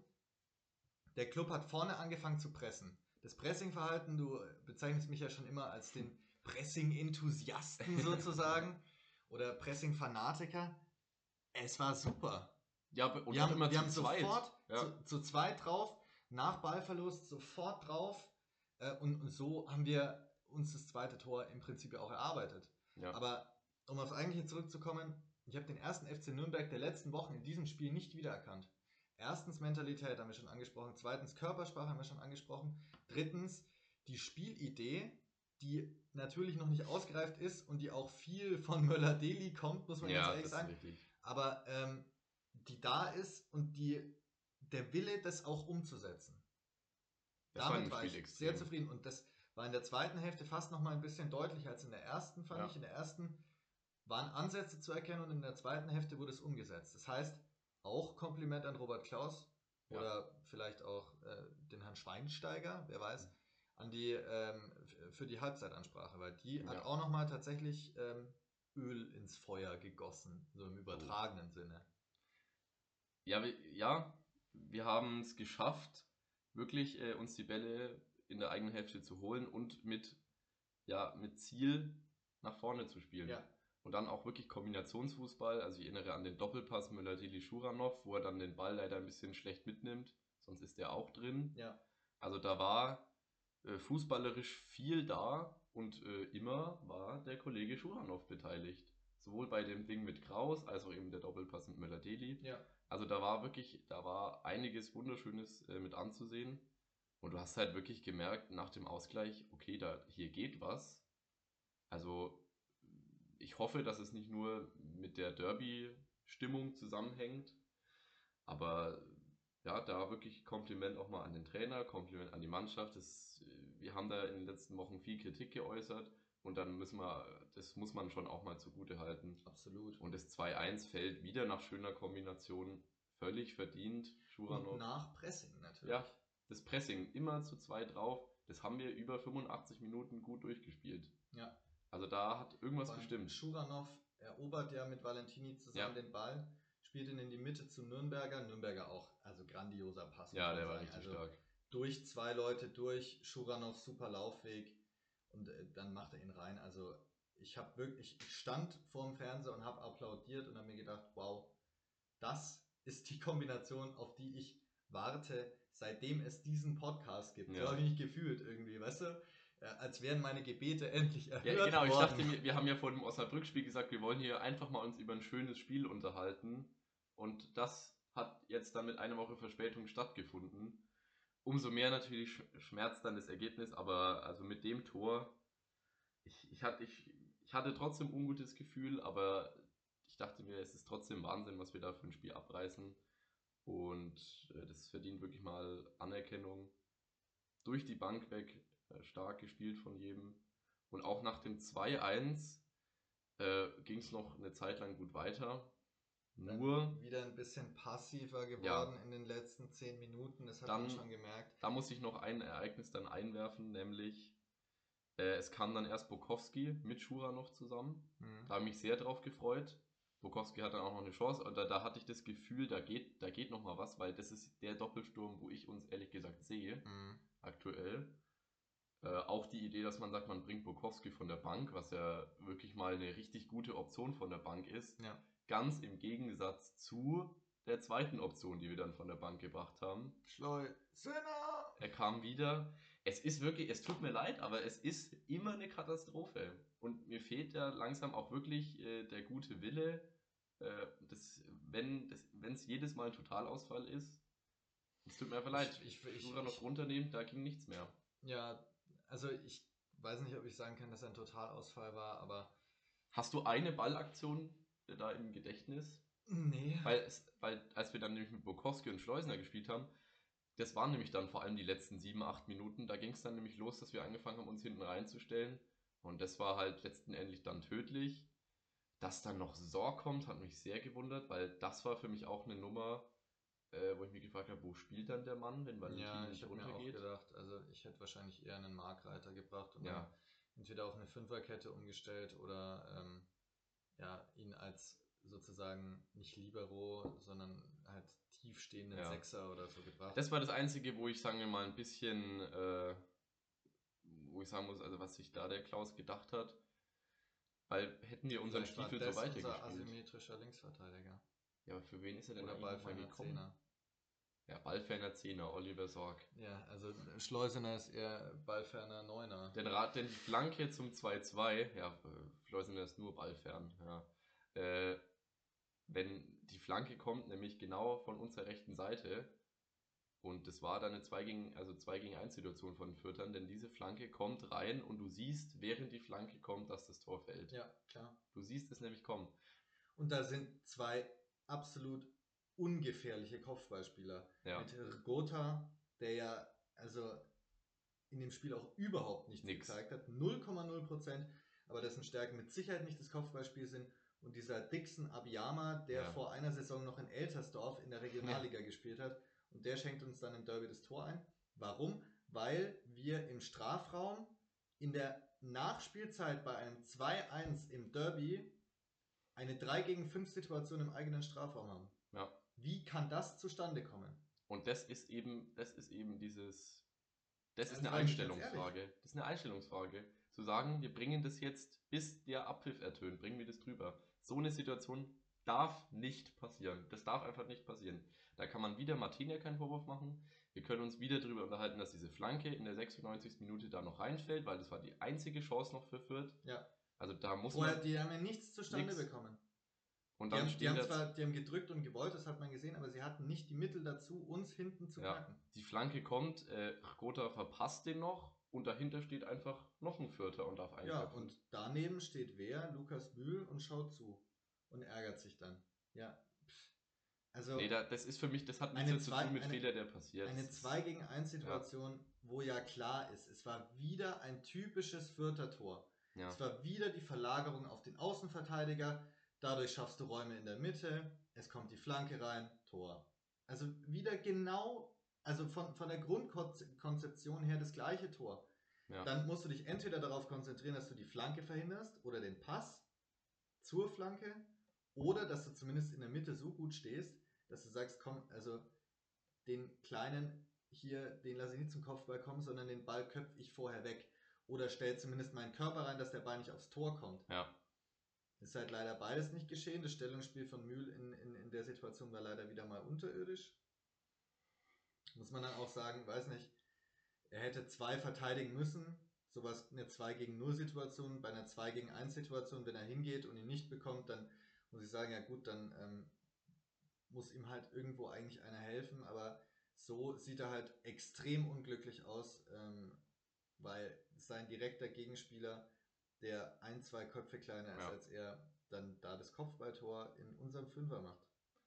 der Club hat vorne angefangen zu pressen. Das Pressingverhalten, du bezeichnest mich ja schon immer als den Pressing-Enthusiasten sozusagen oder Pressing-Fanatiker. Es war super. Ja, und Wir auch haben, immer wir zu haben zweit. sofort Ja. zu zweit drauf, nach Ballverlust sofort drauf und so haben wir uns das zweite Tor im Prinzip ja auch erarbeitet. Ja. Aber um aufs Eigentliche zurückzukommen, ich habe den ersten FC Nürnberg der letzten Wochen in diesem Spiel nicht wiedererkannt. Erstens Mentalität haben wir schon angesprochen, zweitens Körpersprache haben wir schon angesprochen, drittens die Spielidee, die natürlich noch nicht ausgereift ist und die auch viel von Möller-Deli kommt, muss man ganz Ja, ehrlich das ist sagen. richtig. Aber die da ist und der Wille, das auch umzusetzen. Das war Damit im war Spiel ich extrem. sehr zufrieden und das war in der zweiten Hälfte fast noch mal ein bisschen deutlicher als in der ersten, fand Ja. ich. In der ersten waren Ansätze zu erkennen und in der zweiten Hälfte wurde es umgesetzt. Das heißt, auch Kompliment an Robert Klaus Ja. oder vielleicht auch den Herrn Schweinsteiger, wer weiß, an die für die Halbzeitansprache, weil die hat Ja. auch noch mal tatsächlich Öl ins Feuer gegossen, so im übertragenen Sinne. Ja, wir haben es geschafft, wirklich uns die Bälle in der eigenen Hälfte zu holen und mit Ziel nach vorne zu spielen. Ja. Und dann auch wirklich Kombinationsfußball. Also ich erinnere an den Doppelpass Müller-Deli-Schuranov, wo er dann den Ball leider ein bisschen schlecht mitnimmt. Sonst ist der auch drin. Ja. Also da war fußballerisch viel da und immer war der Kollege Schuranov beteiligt. Sowohl bei dem Ding mit Kraus als auch eben der Doppelpass mit Müller-Deli. Ja. Also da war einiges Wunderschönes mit anzusehen. Und du hast halt wirklich gemerkt nach dem Ausgleich, okay, hier geht was. Also ich hoffe, dass es nicht nur mit der Derby-Stimmung zusammenhängt, aber ja, da wirklich Kompliment auch mal an den Trainer, Kompliment an die Mannschaft. Wir haben da in den letzten Wochen viel Kritik geäußert und das muss man schon auch mal zugute halten. Absolut. Und das 2-1 fällt wieder nach schöner Kombination völlig verdient. Schuranov. Und nach Pressing natürlich. Ja, das Pressing immer zu zweit drauf, das haben wir über 85 Minuten gut durchgespielt. Ja. Also da hat irgendwas gestimmt. Schuranov erobert ja mit Valentini zusammen den Ball, spielt ihn in die Mitte zu Nürnberger. Nürnberger auch, also grandioser Pass. Ja, der war richtig stark. Durch zwei Leute durch, Schuranov super Laufweg und dann macht er ihn rein. Also ich stand vorm Fernseher und habe applaudiert und habe mir gedacht, wow, das ist die Kombination, auf die ich warte, seitdem es diesen Podcast gibt. So habe ich mich gefühlt irgendwie, weißt du? Als wären meine Gebete endlich erhört worden. Genau, ich dachte mir, wir haben ja vor dem Osnabrück-Spiel gesagt, wir wollen hier einfach mal uns über ein schönes Spiel unterhalten. Und das hat jetzt dann mit einer Woche Verspätung stattgefunden. Umso mehr natürlich schmerzt dann das Ergebnis, aber also mit dem Tor, ich hatte trotzdem ein ungutes Gefühl, aber ich dachte mir, es ist trotzdem Wahnsinn, was wir da für ein Spiel abreißen. Und das verdient wirklich mal Anerkennung. Durch die Bank weg, stark gespielt von jedem. Und auch nach dem 2-1 ging es noch eine Zeit lang gut weiter. Nur wieder ein bisschen passiver geworden in den letzten 10 Minuten, das hat man schon gemerkt. Da muss ich noch ein Ereignis dann einwerfen, nämlich es kam dann erst Bukowski mit Schuranov zusammen. Da habe ich mich sehr drauf gefreut. Bukowski hat dann auch noch eine Chance und da hatte ich das Gefühl, da geht noch mal was, weil das ist der Doppelsturm, wo ich uns ehrlich gesagt sehe, aktuell. Auch die Idee, dass man sagt, man bringt Bukowski von der Bank, was ja wirklich mal eine richtig gute Option von der Bank ist. Ja. Ganz im Gegensatz zu der zweiten Option, die wir dann von der Bank gebracht haben. Schleusener! Er kam wieder. Es ist wirklich, es tut mir leid, aber es ist immer eine Katastrophe. Und mir fehlt ja langsam auch wirklich der gute Wille, wenn es jedes Mal ein Totalausfall ist. Es tut mir einfach leid. Flura noch runternehmen, da ging nichts mehr. Ja, also ich weiß nicht, ob ich sagen kann, dass er ein Totalausfall war, aber. Hast du eine Ballaktion da im Gedächtnis? Nee. Weil als wir dann nämlich mit Bukowski und Schleusener gespielt haben, das waren nämlich dann vor allem die letzten 7, 8 Minuten. Da ging es dann nämlich los, dass wir angefangen haben, uns hinten reinzustellen. Und das war halt letztendlich dann tödlich. Dass dann noch Sorg kommt, hat mich sehr gewundert, weil das war für mich auch eine Nummer, wo ich mich gefragt habe, wo spielt dann der Mann, wenn Valentin Ich habe mir auch runtergeht? gedacht, also ich hätte wahrscheinlich eher einen Markreiter gebracht und Ja. dann entweder auf eine Fünferkette umgestellt oder ihn als sozusagen nicht Libero, sondern halt tiefstehenden Sechser oder so gebracht. Das war das Einzige, wo ich, sagen wir mal, ein bisschen, wo ich sagen muss, also was sich da der Klaus gedacht hat, weil hätten wir unseren Vielleicht war Stiefel das so unser weitergespielt. asymmetrischer Linksverteidiger. Ja, aber für wen ist er denn Oder eigentlich nochmal Ballferner gekommen? Zehner. Ja, Ballferner Zehner, Oliver Sorg. Ja, also Schleusener ist eher Ballferner Neuner. Denn die Flanke zum 2-2, ja, Schleusener ist nur ballfern, ja. Wenn die Flanke kommt, nämlich genau von unserer rechten Seite, und das war dann eine 2 gegen 1 Situation von den Fürtern, denn diese Flanke kommt rein und du siehst, während die Flanke kommt, dass das Tor fällt. Ja, klar. Du siehst es nämlich kommen. Und da sind zwei absolut ungefährliche Kopfballspieler. Ja. Mit Rgota, der ja also in dem Spiel auch überhaupt nichts gezeigt hat. 0,0%, aber dessen Stärken mit Sicherheit nicht das Kopfballspiel sind. Und dieser Dixon Abiyama, der vor einer Saison noch in Eltersdorf in der Regionalliga gespielt hat, und der schenkt uns dann im Derby das Tor ein. Warum? Weil wir im Strafraum in der Nachspielzeit bei einem 2-1 im Derby eine 3 gegen 5 Situation im eigenen Strafraum haben. Ja. Wie kann das zustande kommen? Und das ist eben dieses, das ist eine Einstellungsfrage. Das ist eine Einstellungsfrage. Zu sagen, wir bringen das jetzt, bis der Abpfiff ertönt, bringen wir das drüber. So eine Situation darf nicht passieren. Das darf einfach nicht passieren. Da kann man wieder Martinia keinen Vorwurf machen. Wir können uns wieder darüber unterhalten, dass diese Flanke in der 96. Minute da noch reinfällt, weil das war die einzige Chance noch für Fürth. Ja. Also da muss Vorher, die haben ja nichts zustande bekommen. Und die, dann haben gedrückt und gewollt, das hat man gesehen, aber sie hatten nicht die Mittel dazu, uns hinten zu knacken. Die Flanke kommt, Rgota verpasst den noch und dahinter steht einfach noch ein Vierter und darf einköpfen. Ja, und daneben steht wer? Lukas Bühl und schaut zu und ärgert sich dann. Ja. Also nee, das ist für mich, das hat nichts zu tun mit Fehler, der passiert. Eine 2 gegen 1 Situation, wo ja klar ist, es war wieder ein typisches Fürther Tor. Ja. Es war wieder die Verlagerung auf den Außenverteidiger. Dadurch schaffst du Räume in der Mitte, es kommt die Flanke rein, Tor. Also wieder genau, also von der Grundkonzeption her das gleiche Tor. Ja. Dann musst du dich entweder darauf konzentrieren, dass du die Flanke verhinderst oder den Pass zur Flanke oder dass du zumindest in der Mitte so gut stehst, dass du sagst, komm, also den Kleinen hier, den lasse ich nicht zum Kopfball kommen, sondern den Ball köpfe ich vorher weg. Oder stell zumindest meinen Körper rein, dass der Ball nicht aufs Tor kommt. Ja. Ist halt leider beides nicht geschehen. Das Stellungsspiel von Mühl in der Situation war leider wieder mal unterirdisch. Muss man dann auch sagen, weiß nicht, er hätte 2 verteidigen müssen. Sowas, eine 2 gegen 0 Situation, bei einer 2 gegen 1 Situation, wenn er hingeht und ihn nicht bekommt, dann muss ich sagen, ja gut, dann muss ihm halt irgendwo eigentlich einer helfen, aber so sieht er halt extrem unglücklich aus, weil sein direkter Gegenspieler, der 1-2 Köpfe kleiner ist als er, dann da das Kopfballtor in unserem Fünfer macht.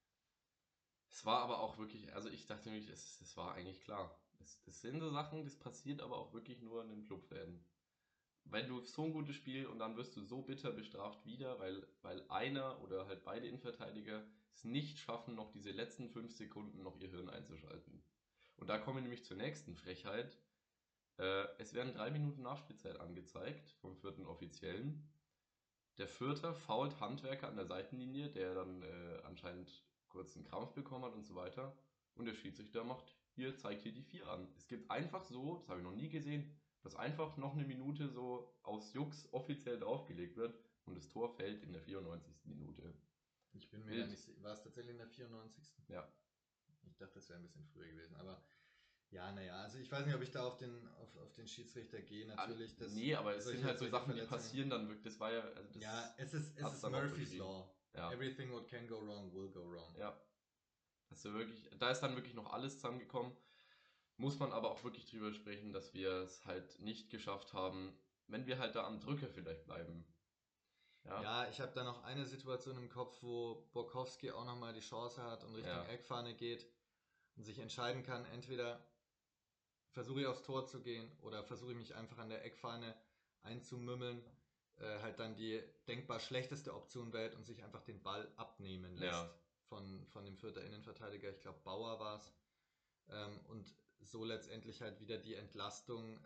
Es war aber auch wirklich, also ich dachte nämlich, es war eigentlich klar. Das sind so Sachen, das passiert aber auch wirklich nur in den Clubfäden. Wenn du so ein gutes Spiel und dann wirst du so bitter bestraft wieder, weil einer oder halt beide Innenverteidiger es nicht schaffen, noch diese letzten 5 Sekunden noch ihr Hirn einzuschalten. Und da kommen wir nämlich zur nächsten Frechheit. Es werden 3 Minuten Nachspielzeit angezeigt vom 4. Offiziellen. Der 4. fault Handwerker an der Seitenlinie, der dann anscheinend kurz einen Krampf bekommen hat und so weiter. Und der Schiedsrichter zeigt hier die 4 an. Es gibt einfach so, das habe ich noch nie gesehen, dass einfach noch eine Minute so aus Jux offiziell draufgelegt wird und das Tor fällt in der 94. Minute. Ich bin mir gar nicht sicher. War es tatsächlich in der 94.? Ja. Ich dachte, das wäre ein bisschen früher gewesen, aber Ja, naja, also ich weiß nicht, ob ich da auf den Schiedsrichter gehe, natürlich. Nee, aber es sind halt so Sachen, die Verletzungen. passieren dann wirklich. Das war ja, also Ja, das es hat es ist dann auch so Murphy's gegeben. Law. Ja, Everything what can go wrong will go wrong. ja. Also wirklich, da ist dann wirklich noch alles zusammengekommen. Muss man aber auch wirklich drüber sprechen, dass wir es halt nicht geschafft haben, wenn wir halt da am Drücker vielleicht bleiben. Ja, Ja, ich habe da noch eine Situation im Kopf, wo Borkowski auch nochmal die Chance hat und Richtung ja, Eckfahne geht und sich entscheiden kann, entweder versuche ich aufs Tor zu gehen oder versuche ich mich einfach an der Eckfahne einzumümmeln, halt dann die denkbar schlechteste Option wählt und sich einfach den Ball abnehmen lässt ja, von dem Fürther Innenverteidiger, ich glaube Bauer war es, und so letztendlich halt wieder die Entlastung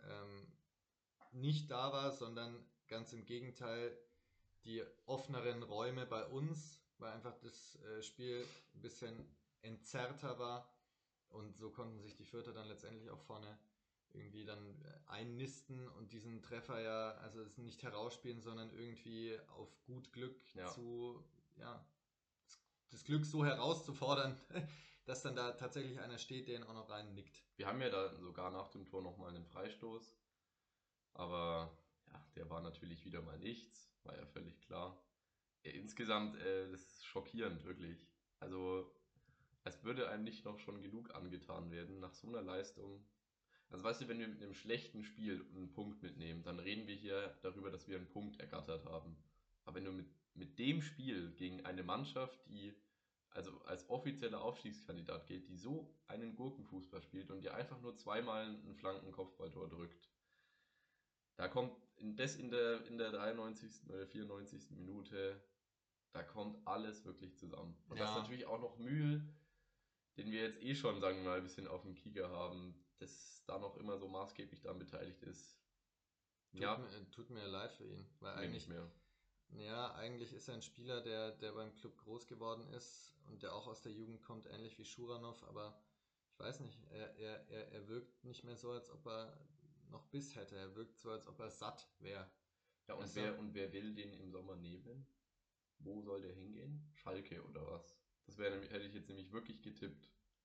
nicht da war, sondern ganz im Gegenteil die offeneren Räume bei uns, weil einfach das Spiel ein bisschen entzerrter war und so konnten sich die Fürther dann letztendlich auch vorne irgendwie dann einnisten und diesen Treffer ja, also es nicht herausspielen, sondern irgendwie auf gut Glück ja. zu, ja, das Glück so herauszufordern, dass dann da tatsächlich einer steht, der ihn auch noch rein nickt. Wir haben ja da sogar nach dem Tor nochmal einen Freistoß. Aber ja, der war natürlich wieder mal nichts. War ja völlig klar. Ja, insgesamt, das ist schockierend, wirklich. Also, als würde einem nicht noch schon genug angetan werden nach so einer Leistung. Also, weißt du, wenn wir mit einem schlechten Spiel einen Punkt mitnehmen, dann reden wir hier darüber, dass wir einen Punkt ergattert haben. Aber wenn du mit dem Spiel gegen eine Mannschaft, die also als offizieller Aufstiegskandidat gilt, die so einen Gurkenfußball spielt und dir einfach nur zweimal ein Flankenkopfballtor drückt, da kommt in der 93. oder 94. Minute, da kommt alles wirklich zusammen. Und das ist Ja, natürlich auch noch Mühl, den wir jetzt eh schon, sagen wir mal, ein bisschen auf dem Kieker haben, dass da noch immer so maßgeblich daran beteiligt ist. Ja, tut mir leid für ihn, weil mir nicht eigentlich, mehr. ja, eigentlich ist er ein Spieler, der beim Club groß geworden ist und der auch aus der Jugend kommt, ähnlich wie Schuranov, aber ich weiß nicht, er wirkt nicht mehr so, als ob er noch Biss hätte. Er wirkt so, als ob er satt wäre. Ja, Weißt du? und wer will den im Sommer nehmen? Wo soll der hingehen? Schalke oder was? Das wäre hätte ich jetzt nämlich wirklich getippt.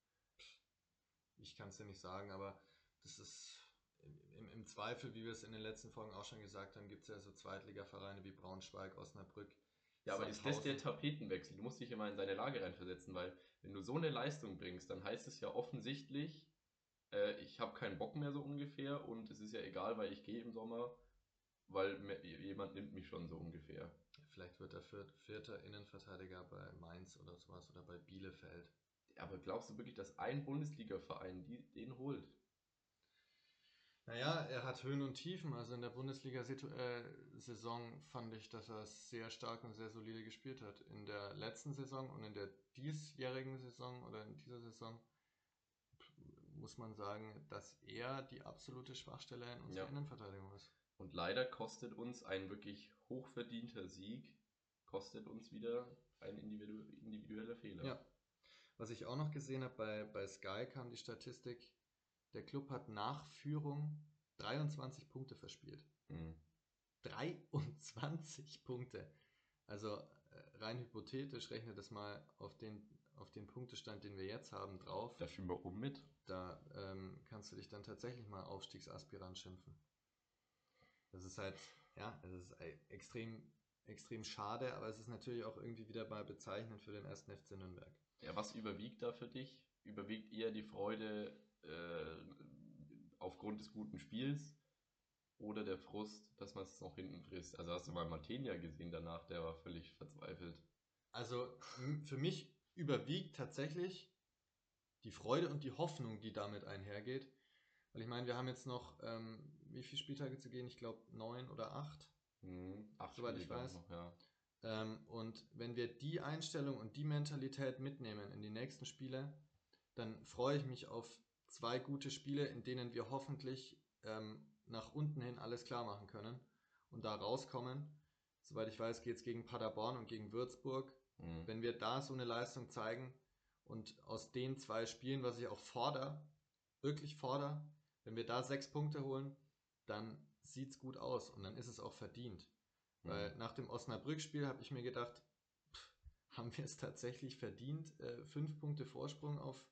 Ich kann es dir nicht sagen, aber das ist im Zweifel, wie wir es in den letzten Folgen auch schon gesagt haben, gibt es ja so Zweitligavereine wie Braunschweig, Osnabrück, Ja, aber ist das der Sandhausen. Tapetenwechsel? Du musst dich immer in seine Lage reinversetzen, weil wenn du so eine Leistung bringst, dann heißt es ja offensichtlich, ich habe keinen Bock mehr so ungefähr und es ist ja egal, weil ich gehe im Sommer, weil jemand nimmt mich schon so ungefähr. Vielleicht wird er vierter Innenverteidiger bei Mainz oder sowas oder bei Bielefeld. Aber glaubst du wirklich, dass ein Bundesliga-Verein den holt? Naja, er hat Höhen und Tiefen. Also in der Bundesliga-Saison fand ich, dass er sehr stark und sehr solide gespielt hat. In der letzten Saison und in der diesjährigen Saison oder in dieser Saison muss man sagen, dass er die absolute Schwachstelle in unserer Ja. Innenverteidigung ist. Und leider kostet uns ein wirklich hochverdienter Sieg, kostet uns wieder ein individueller Fehler. Ja, was ich auch noch gesehen habe, bei Sky kam die Statistik, der Club hat nach Führung 23 Punkte verspielt. Hm. 23 Punkte. Also rein hypothetisch, rechne das mal auf den Punktestand, den wir jetzt haben, drauf. Da spielen wir oben mit. Da kannst du dich dann tatsächlich mal Aufstiegsaspirant schimpfen. Das ist halt, ja, es ist extrem, extrem schade, aber es ist natürlich auch irgendwie wieder mal bezeichnend für den ersten FC Nürnberg. Ja, was überwiegt da für dich? Überwiegt eher die Freude aufgrund des guten Spiels oder der Frust, dass man es noch hinten frisst? Also hast du mal Martinia gesehen danach, der war völlig verzweifelt. Also für mich überwiegt tatsächlich die Freude und die Hoffnung, die damit einhergeht. Weil ich meine, wir haben jetzt noch, wie viele Spieltage zu gehen? Ich glaube 9 oder 8, Acht soweit Spiele, ich glaube ich, weiß. noch, ja. Und wenn wir die Einstellung und die Mentalität mitnehmen in die nächsten Spiele, dann freue ich mich auf 2 gute Spiele, in denen wir hoffentlich nach unten hin alles klar machen können und da rauskommen. Soweit ich weiß, geht es gegen Paderborn und gegen Würzburg. Mhm. Wenn wir da so eine Leistung zeigen und aus den 2 Spielen, was ich auch fordere, wirklich fordere, wenn wir da 6 Punkte holen, dann sieht es gut aus und dann ist es auch verdient. Mhm. Weil nach dem Osnabrück-Spiel habe ich mir gedacht, haben wir es tatsächlich verdient, 5 Punkte Vorsprung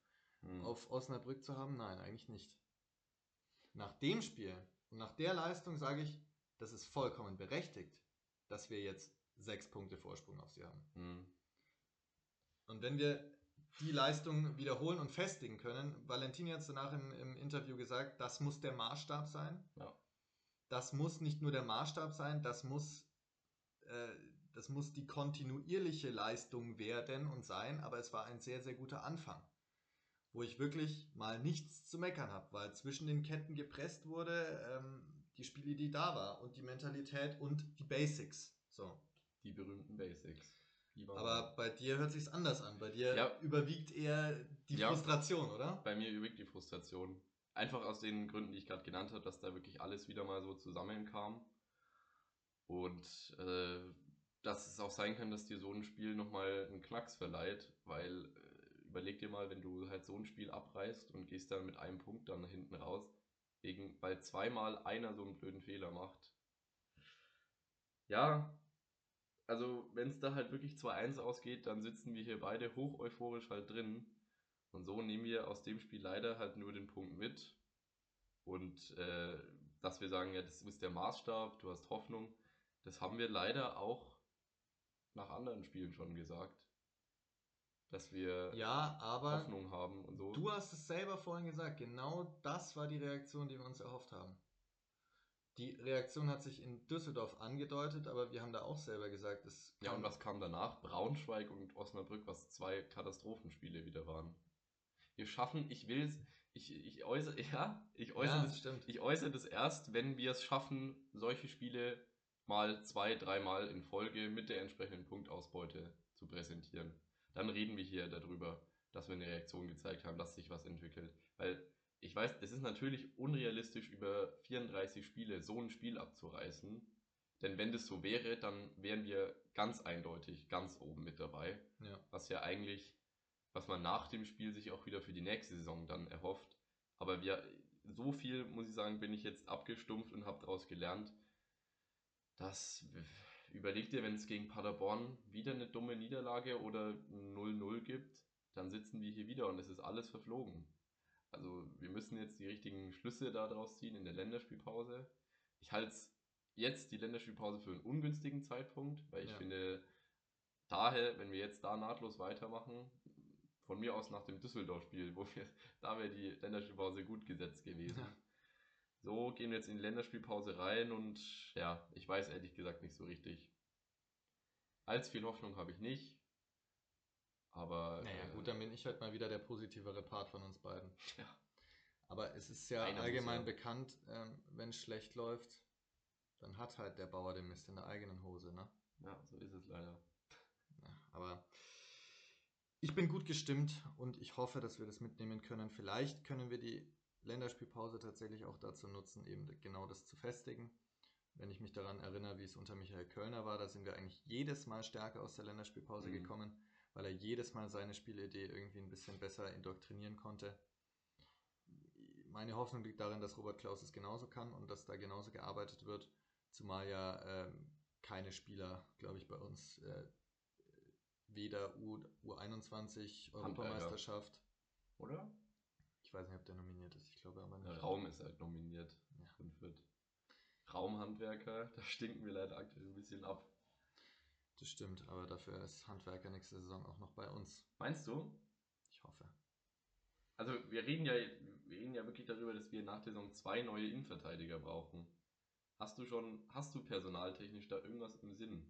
auf Osnabrück zu haben? Nein, eigentlich nicht. Nach dem Spiel und nach der Leistung sage ich, das ist vollkommen berechtigt, dass wir jetzt 6 Punkte Vorsprung auf sie haben. Und wenn wir die Leistung wiederholen und festigen können, Valentini hat es danach im Interview gesagt, das muss der Maßstab sein. Ja. Das muss nicht nur der Maßstab sein, das muss die kontinuierliche Leistung werden und sein, aber es war ein sehr, sehr guter Anfang, wo ich wirklich mal nichts zu meckern habe, weil zwischen den Ketten gepresst wurde, die Spielidee da war und die Mentalität und die Basics. So. Die berühmten Basics. Aber bei dir hört sich's anders an. Bei dir überwiegt eher die Frustration, oder? Bei mir überwiegt die Frustration. Einfach aus den Gründen, die ich gerade genannt habe, dass da wirklich alles wieder mal so zusammenkam. Und dass es auch sein kann, dass dir so ein Spiel nochmal einen Knacks verleiht, weil überleg dir mal, wenn du halt so ein Spiel abreißt und gehst dann mit einem Punkt dann hinten raus, weil zweimal einer so einen blöden Fehler macht. Ja, also wenn es da halt wirklich 2-1 ausgeht, dann sitzen wir hier beide hoch euphorisch halt drin. Und so nehmen wir aus dem Spiel leider halt nur den Punkt mit. Und dass wir sagen, ja, das ist der Maßstab, du hast Hoffnung, das haben wir leider auch nach anderen Spielen schon gesagt. Dass wir Hoffnung haben und so. Du hast es selber vorhin gesagt, genau das war die Reaktion, die wir uns erhofft haben. Die Reaktion hat sich in Düsseldorf angedeutet, aber wir haben da auch selber gesagt, und was kam danach? Braunschweig und Osnabrück, was 2 Katastrophenspiele wieder waren. Wir schaffen, ich äußere das erst, wenn wir es schaffen, solche Spiele mal 2-3 Mal in Folge mit der entsprechenden Punktausbeute zu präsentieren. Dann reden wir hier darüber, dass wir eine Reaktion gezeigt haben, dass sich was entwickelt. Weil ich weiß, es ist natürlich unrealistisch, über 34 Spiele so ein Spiel abzureißen. Denn wenn das so wäre, dann wären wir ganz eindeutig ganz oben mit dabei. Ja. Was man nach dem Spiel sich auch wieder für die nächste Saison dann erhofft. Aber so viel, muss ich sagen, bin ich jetzt abgestumpft und habe daraus gelernt, dass, überleg dir, wenn es gegen Paderborn wieder eine dumme Niederlage oder 0-0 gibt, dann sitzen wir hier wieder und es ist alles verflogen. Also wir müssen jetzt die richtigen Schlüsse daraus ziehen in der Länderspielpause. Ich halte jetzt die Länderspielpause für einen ungünstigen Zeitpunkt, weil ich finde, daher, wenn wir jetzt da nahtlos weitermachen, von mir aus nach dem Düsseldorf-Spiel, da wäre die Länderspielpause gut gesetzt gewesen. Ja. So gehen wir jetzt in die Länderspielpause rein und ja, ich weiß ehrlich gesagt nicht so richtig. Allzu viel Hoffnung habe ich nicht. Aber. Naja, gut, dann bin ich halt mal wieder der positivere Part von uns beiden. Ja. Aber es ist ja allgemein bekannt, wenn es schlecht läuft, dann hat halt der Bauer den Mist in der eigenen Hose, ne? Ja, so ist es leider. Ja, aber ich bin gut gestimmt und ich hoffe, dass wir das mitnehmen können. Vielleicht können wir die Länderspielpause tatsächlich auch dazu nutzen, eben genau das zu festigen. Wenn ich mich daran erinnere, wie es unter Michael Kölner war, da sind wir eigentlich jedes Mal stärker aus der Länderspielpause gekommen, weil er jedes Mal seine Spielidee irgendwie ein bisschen besser indoktrinieren konnte. Meine Hoffnung liegt darin, dass Robert Klaus es genauso kann und dass da genauso gearbeitet wird, zumal ja keine Spieler, glaube ich, bei uns weder U21 Europameisterschaft. Oder? Ich weiß nicht, ob der nominiert ist. Ich glaube aber nicht. Raum ist halt nominiert. Ja. Raumhandwerker, da stinken wir leider aktuell ein bisschen ab. Das stimmt, aber dafür ist Handwerker nächste Saison auch noch bei uns. Meinst du? Ich hoffe. Also wir reden ja wirklich darüber, dass wir nach der Saison 2 neue Innenverteidiger brauchen. Hast du personaltechnisch da irgendwas im Sinn?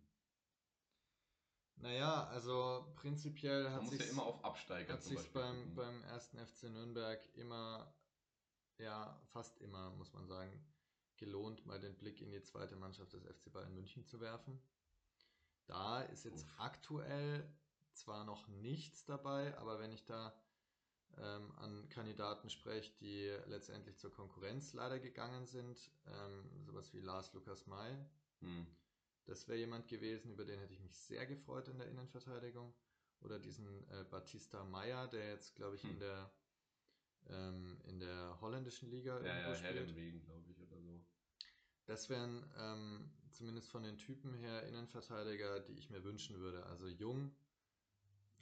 Naja, also prinzipiell hat sich immer auf Absteiger zum Beispiel beim ersten FC Nürnberg immer, ja fast immer, muss man sagen, gelohnt, mal den Blick in die zweite Mannschaft des FC Bayern München zu werfen. Da ist jetzt aktuell zwar noch nichts dabei, aber wenn ich da an Kandidaten spreche, die letztendlich zur Konkurrenz leider gegangen sind, sowas wie Lars Lukas May. Das wäre jemand gewesen, über den hätte ich mich sehr gefreut in der Innenverteidigung. Oder diesen Batista Meyer, der jetzt, glaube ich, in der holländischen Liga irgendwo spielt. Herrenwegen, glaube ich, oder so. Das wären zumindest von den Typen her Innenverteidiger, die ich mir wünschen würde. Also jung,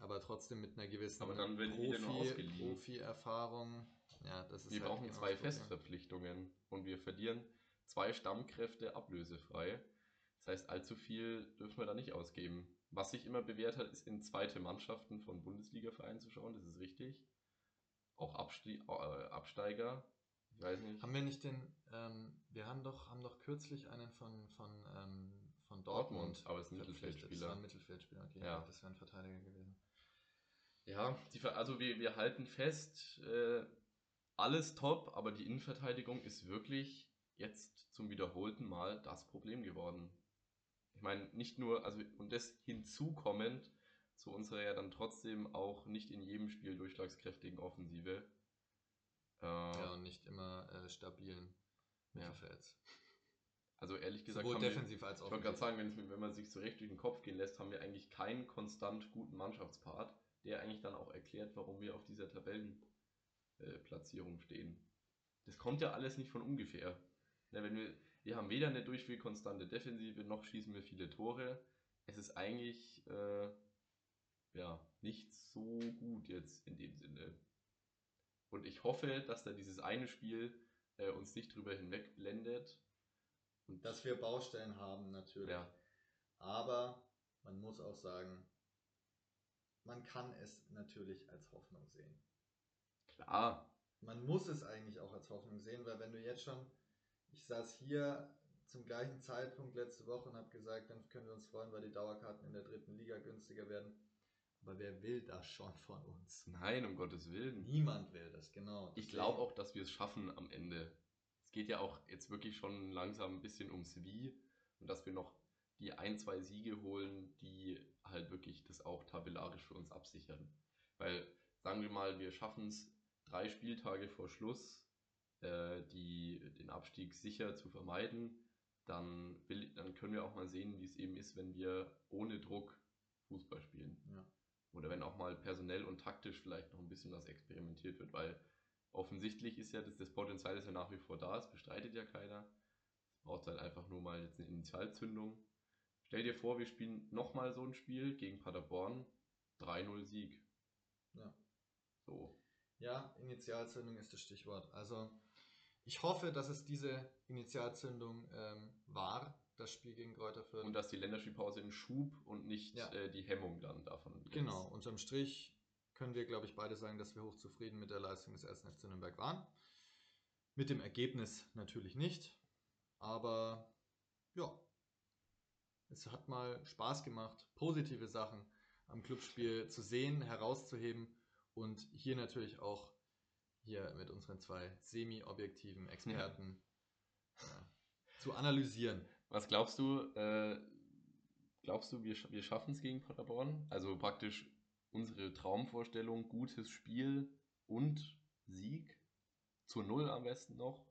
aber trotzdem mit einer gewissen Aber dann werden die wieder nur ausgeliehen. Profi-Erfahrung. Ja, das ist Wir halt brauchen genau 2 das Problem. Festverpflichtungen und wir verlieren 2 Stammkräfte ablösefrei. Das heißt, allzu viel dürfen wir da nicht ausgeben. Was sich immer bewährt hat, ist in zweite Mannschaften von Bundesliga-Vereinen zu schauen, das ist richtig. Auch Absteiger, ich weiß nicht. Haben wir nicht wir haben doch kürzlich einen von Dortmund aber es ist ein verpflichtet. Das war ein Mittelfeldspieler, okay, Ja. das wäre ein Verteidiger gewesen. Ja, also wir halten fest, alles top, aber die Innenverteidigung ist wirklich jetzt zum wiederholten Mal das Problem geworden. Ich meine, nicht nur, also und das hinzukommend zu unserer ja dann trotzdem auch nicht in jedem Spiel durchschlagskräftigen Offensive. Ja, und nicht immer stabilen Mittelfelds. Also ehrlich gesagt, sowohl defensiv als ich wollte gerade offensiv. sagen, wenn man sich so recht durch den Kopf gehen lässt, haben wir eigentlich keinen konstant guten Mannschaftspart, der eigentlich dann auch erklärt, warum wir auf dieser Tabellenplatzierung stehen. Das kommt ja alles nicht von ungefähr. Ja, wir haben weder eine durchweg konstante Defensive, noch schießen wir viele Tore. Es ist eigentlich nicht so gut jetzt in dem Sinne. Und ich hoffe, dass da dieses eine Spiel uns nicht drüber hinweg blendet. Und dass wir Baustellen haben, natürlich. Ja. Aber man muss auch sagen, man kann es natürlich als Hoffnung sehen. Klar. Man muss es eigentlich auch als Hoffnung sehen, weil wenn du jetzt schon, ich saß hier zum gleichen Zeitpunkt letzte Woche und habe gesagt, dann können wir uns freuen, weil die Dauerkarten in der 3. Liga günstiger werden. Aber wer will das schon von uns? Nein, um Gottes Willen. Niemand will das, genau. Ich glaube auch, dass wir es schaffen am Ende. Es geht ja auch jetzt wirklich schon langsam ein bisschen ums Wie und dass wir noch die 1-2 Siege holen, die halt wirklich das auch tabellarisch für uns absichern. Weil, sagen wir mal, wir schaffen es 3 Spieltage vor Schluss, den Abstieg sicher zu vermeiden, dann können wir auch mal sehen, wie es eben ist, wenn wir ohne Druck Fußball spielen. Ja. Oder wenn auch mal personell und taktisch vielleicht noch ein bisschen was experimentiert wird, weil offensichtlich ist ja, das Potenzial ist ja nach wie vor da, es bestreitet ja keiner. Es braucht halt einfach nur mal jetzt eine Initialzündung. Stell dir vor, wir spielen nochmal so ein Spiel gegen Paderborn, 3-0 Sieg. Ja. So. Ja, Initialzündung ist das Stichwort. Also ich hoffe, dass es diese Initialzündung war, das Spiel gegen Greuther Fürth. Und dass die Länderspielpause ein Schub und nicht die Hemmung dann davon ist. Genau, unterm Strich können wir, glaube ich, beide sagen, dass wir hochzufrieden mit der Leistung des 1. FC Nürnberg waren. Mit dem Ergebnis natürlich nicht, aber ja, es hat mal Spaß gemacht, positive Sachen am Clubspiel zu sehen, herauszuheben und hier natürlich auch mit unseren 2 semi-objektiven Experten zu analysieren. Was glaubst du? Glaubst du, wir schaffen es gegen Paderborn? Also praktisch unsere Traumvorstellung, gutes Spiel und Sieg? Zur 0 am besten noch?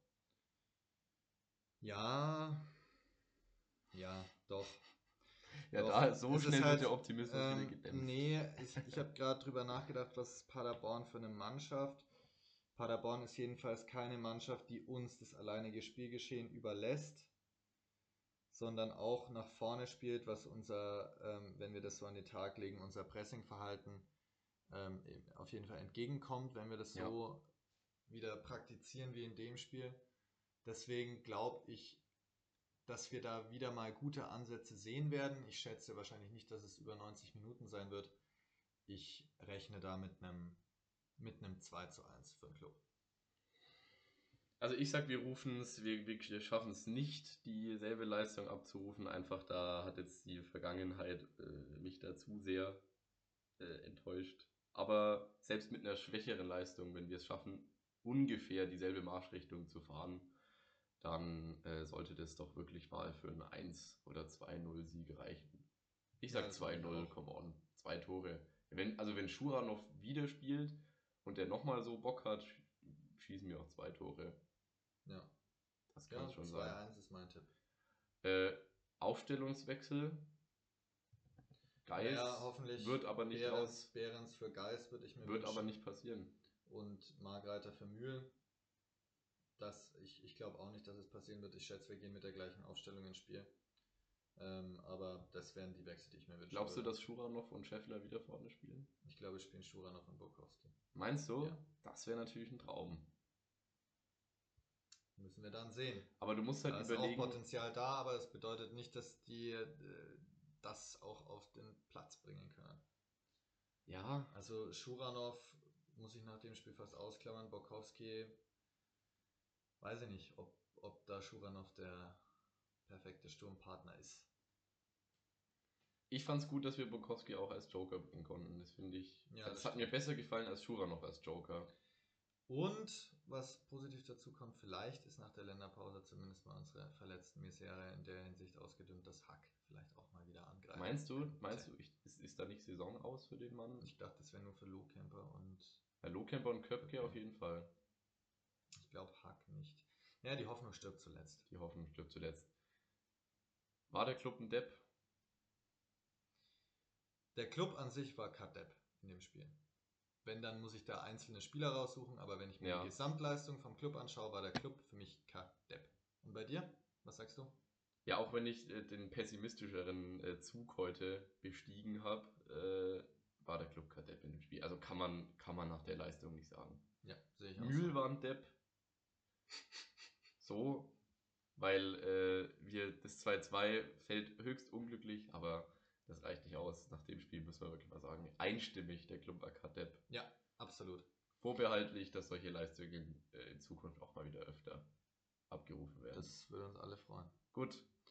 Ja, doch. Ja, doch. so schnell wird der Optimismus wieder gedämpft. Nee, ich habe gerade drüber nachgedacht, was ist Paderborn für eine Mannschaft. Paderborn ist jedenfalls keine Mannschaft, die uns das alleinige Spielgeschehen überlässt, sondern auch nach vorne spielt, was wenn wir das so an den Tag legen, unser Pressingverhalten auf jeden Fall entgegenkommt, wenn wir das so wieder praktizieren wie in dem Spiel. Deswegen glaube ich, dass wir da wieder mal gute Ansätze sehen werden. Ich schätze wahrscheinlich nicht, dass es über 90 Minuten sein wird. Ich rechne da mit einem 2:1 für den Club. Also ich sag, wir schaffen es nicht, dieselbe Leistung abzurufen. Einfach da hat jetzt die Vergangenheit mich da zu sehr enttäuscht. Aber selbst mit einer schwächeren Leistung, wenn wir es schaffen, ungefähr dieselbe Marschrichtung zu fahren, dann sollte das doch wirklich mal für einen 1- oder 2-0 Sieg reichen. Ich sag 2-0, come on. 2 Tore. Wenn Schuranov wieder spielt und der nochmal so Bock hat, schießen wir auch 2 Tore. Ja. Das kann schon sein. 2:1 ist mein Tipp. Aufstellungswechsel. Geis hoffentlich wird aber nicht Behrens für Geis würde ich mir wird wünschen. aber nicht passieren. Und Margreiter für Mühl. Ich glaube auch nicht, dass es passieren wird. Ich schätze, wir gehen mit der gleichen Aufstellung ins Spiel. Aber das wären die Wechsel, die ich mir wünschen Glaubst du, würde. dass Schuranov und Scheffler wieder vorne spielen? Ich glaube, wir spielen Schuranov und Burkowski. Meinst du? Ja. Das wäre natürlich ein Traum. Müssen wir dann sehen. Aber du musst halt Da ist überlegen. auch Potenzial da, aber es bedeutet nicht, dass die das auch auf den Platz bringen können. Ja, Also Schuranov muss ich nach dem Spiel fast ausklammern. Borkowski, weiß ich nicht, ob da Schuranov der perfekte Sturmpartner ist. ich fand's gut, dass wir Bukowski auch als Joker bringen konnten. Das finde ich. Ja, das das hat mir stimmt. besser gefallen als Schuranov als Joker. Und was positiv dazu kommt, vielleicht ist nach der Länderpause zumindest mal unsere verletzten Misere in der Hinsicht ausgedünnt, dass Hack vielleicht auch mal wieder angreifen Meinst du, könnte. ist da nicht Saison aus für den Mann? Ich dachte, das wäre nur für Lohkemper und Herr Lohkemper und Köpke Köpke. auf jeden Fall. ich glaube Hack nicht. Ja, die Hoffnung stirbt zuletzt. Die Hoffnung stirbt zuletzt. War der Club ein Depp? Der Club an sich war Kadepp in dem Spiel. Wenn, dann muss ich da einzelne Spieler raussuchen, aber wenn ich mir Ja. die Gesamtleistung vom Club anschaue, war der Club für mich Kadepp. Und bei dir? Was sagst du? Ja, auch wenn ich den pessimistischeren Zug heute bestiegen habe, war der Club kein Depp in dem Spiel. Also kann man nach der Leistung nicht sagen. Ja, sehe ich auch Mühl so. war ein Depp. So, weil wir das 2-2 fällt höchst unglücklich, aber das reicht nicht aus. Nach dem Spiel müssen wir wirklich mal sagen, einstimmig der Club war kein Depp. Ja, absolut. Vorbehaltlich, dass solche Leistungen in Zukunft auch mal wieder öfter abgerufen werden. Das würde uns alle freuen. Gut,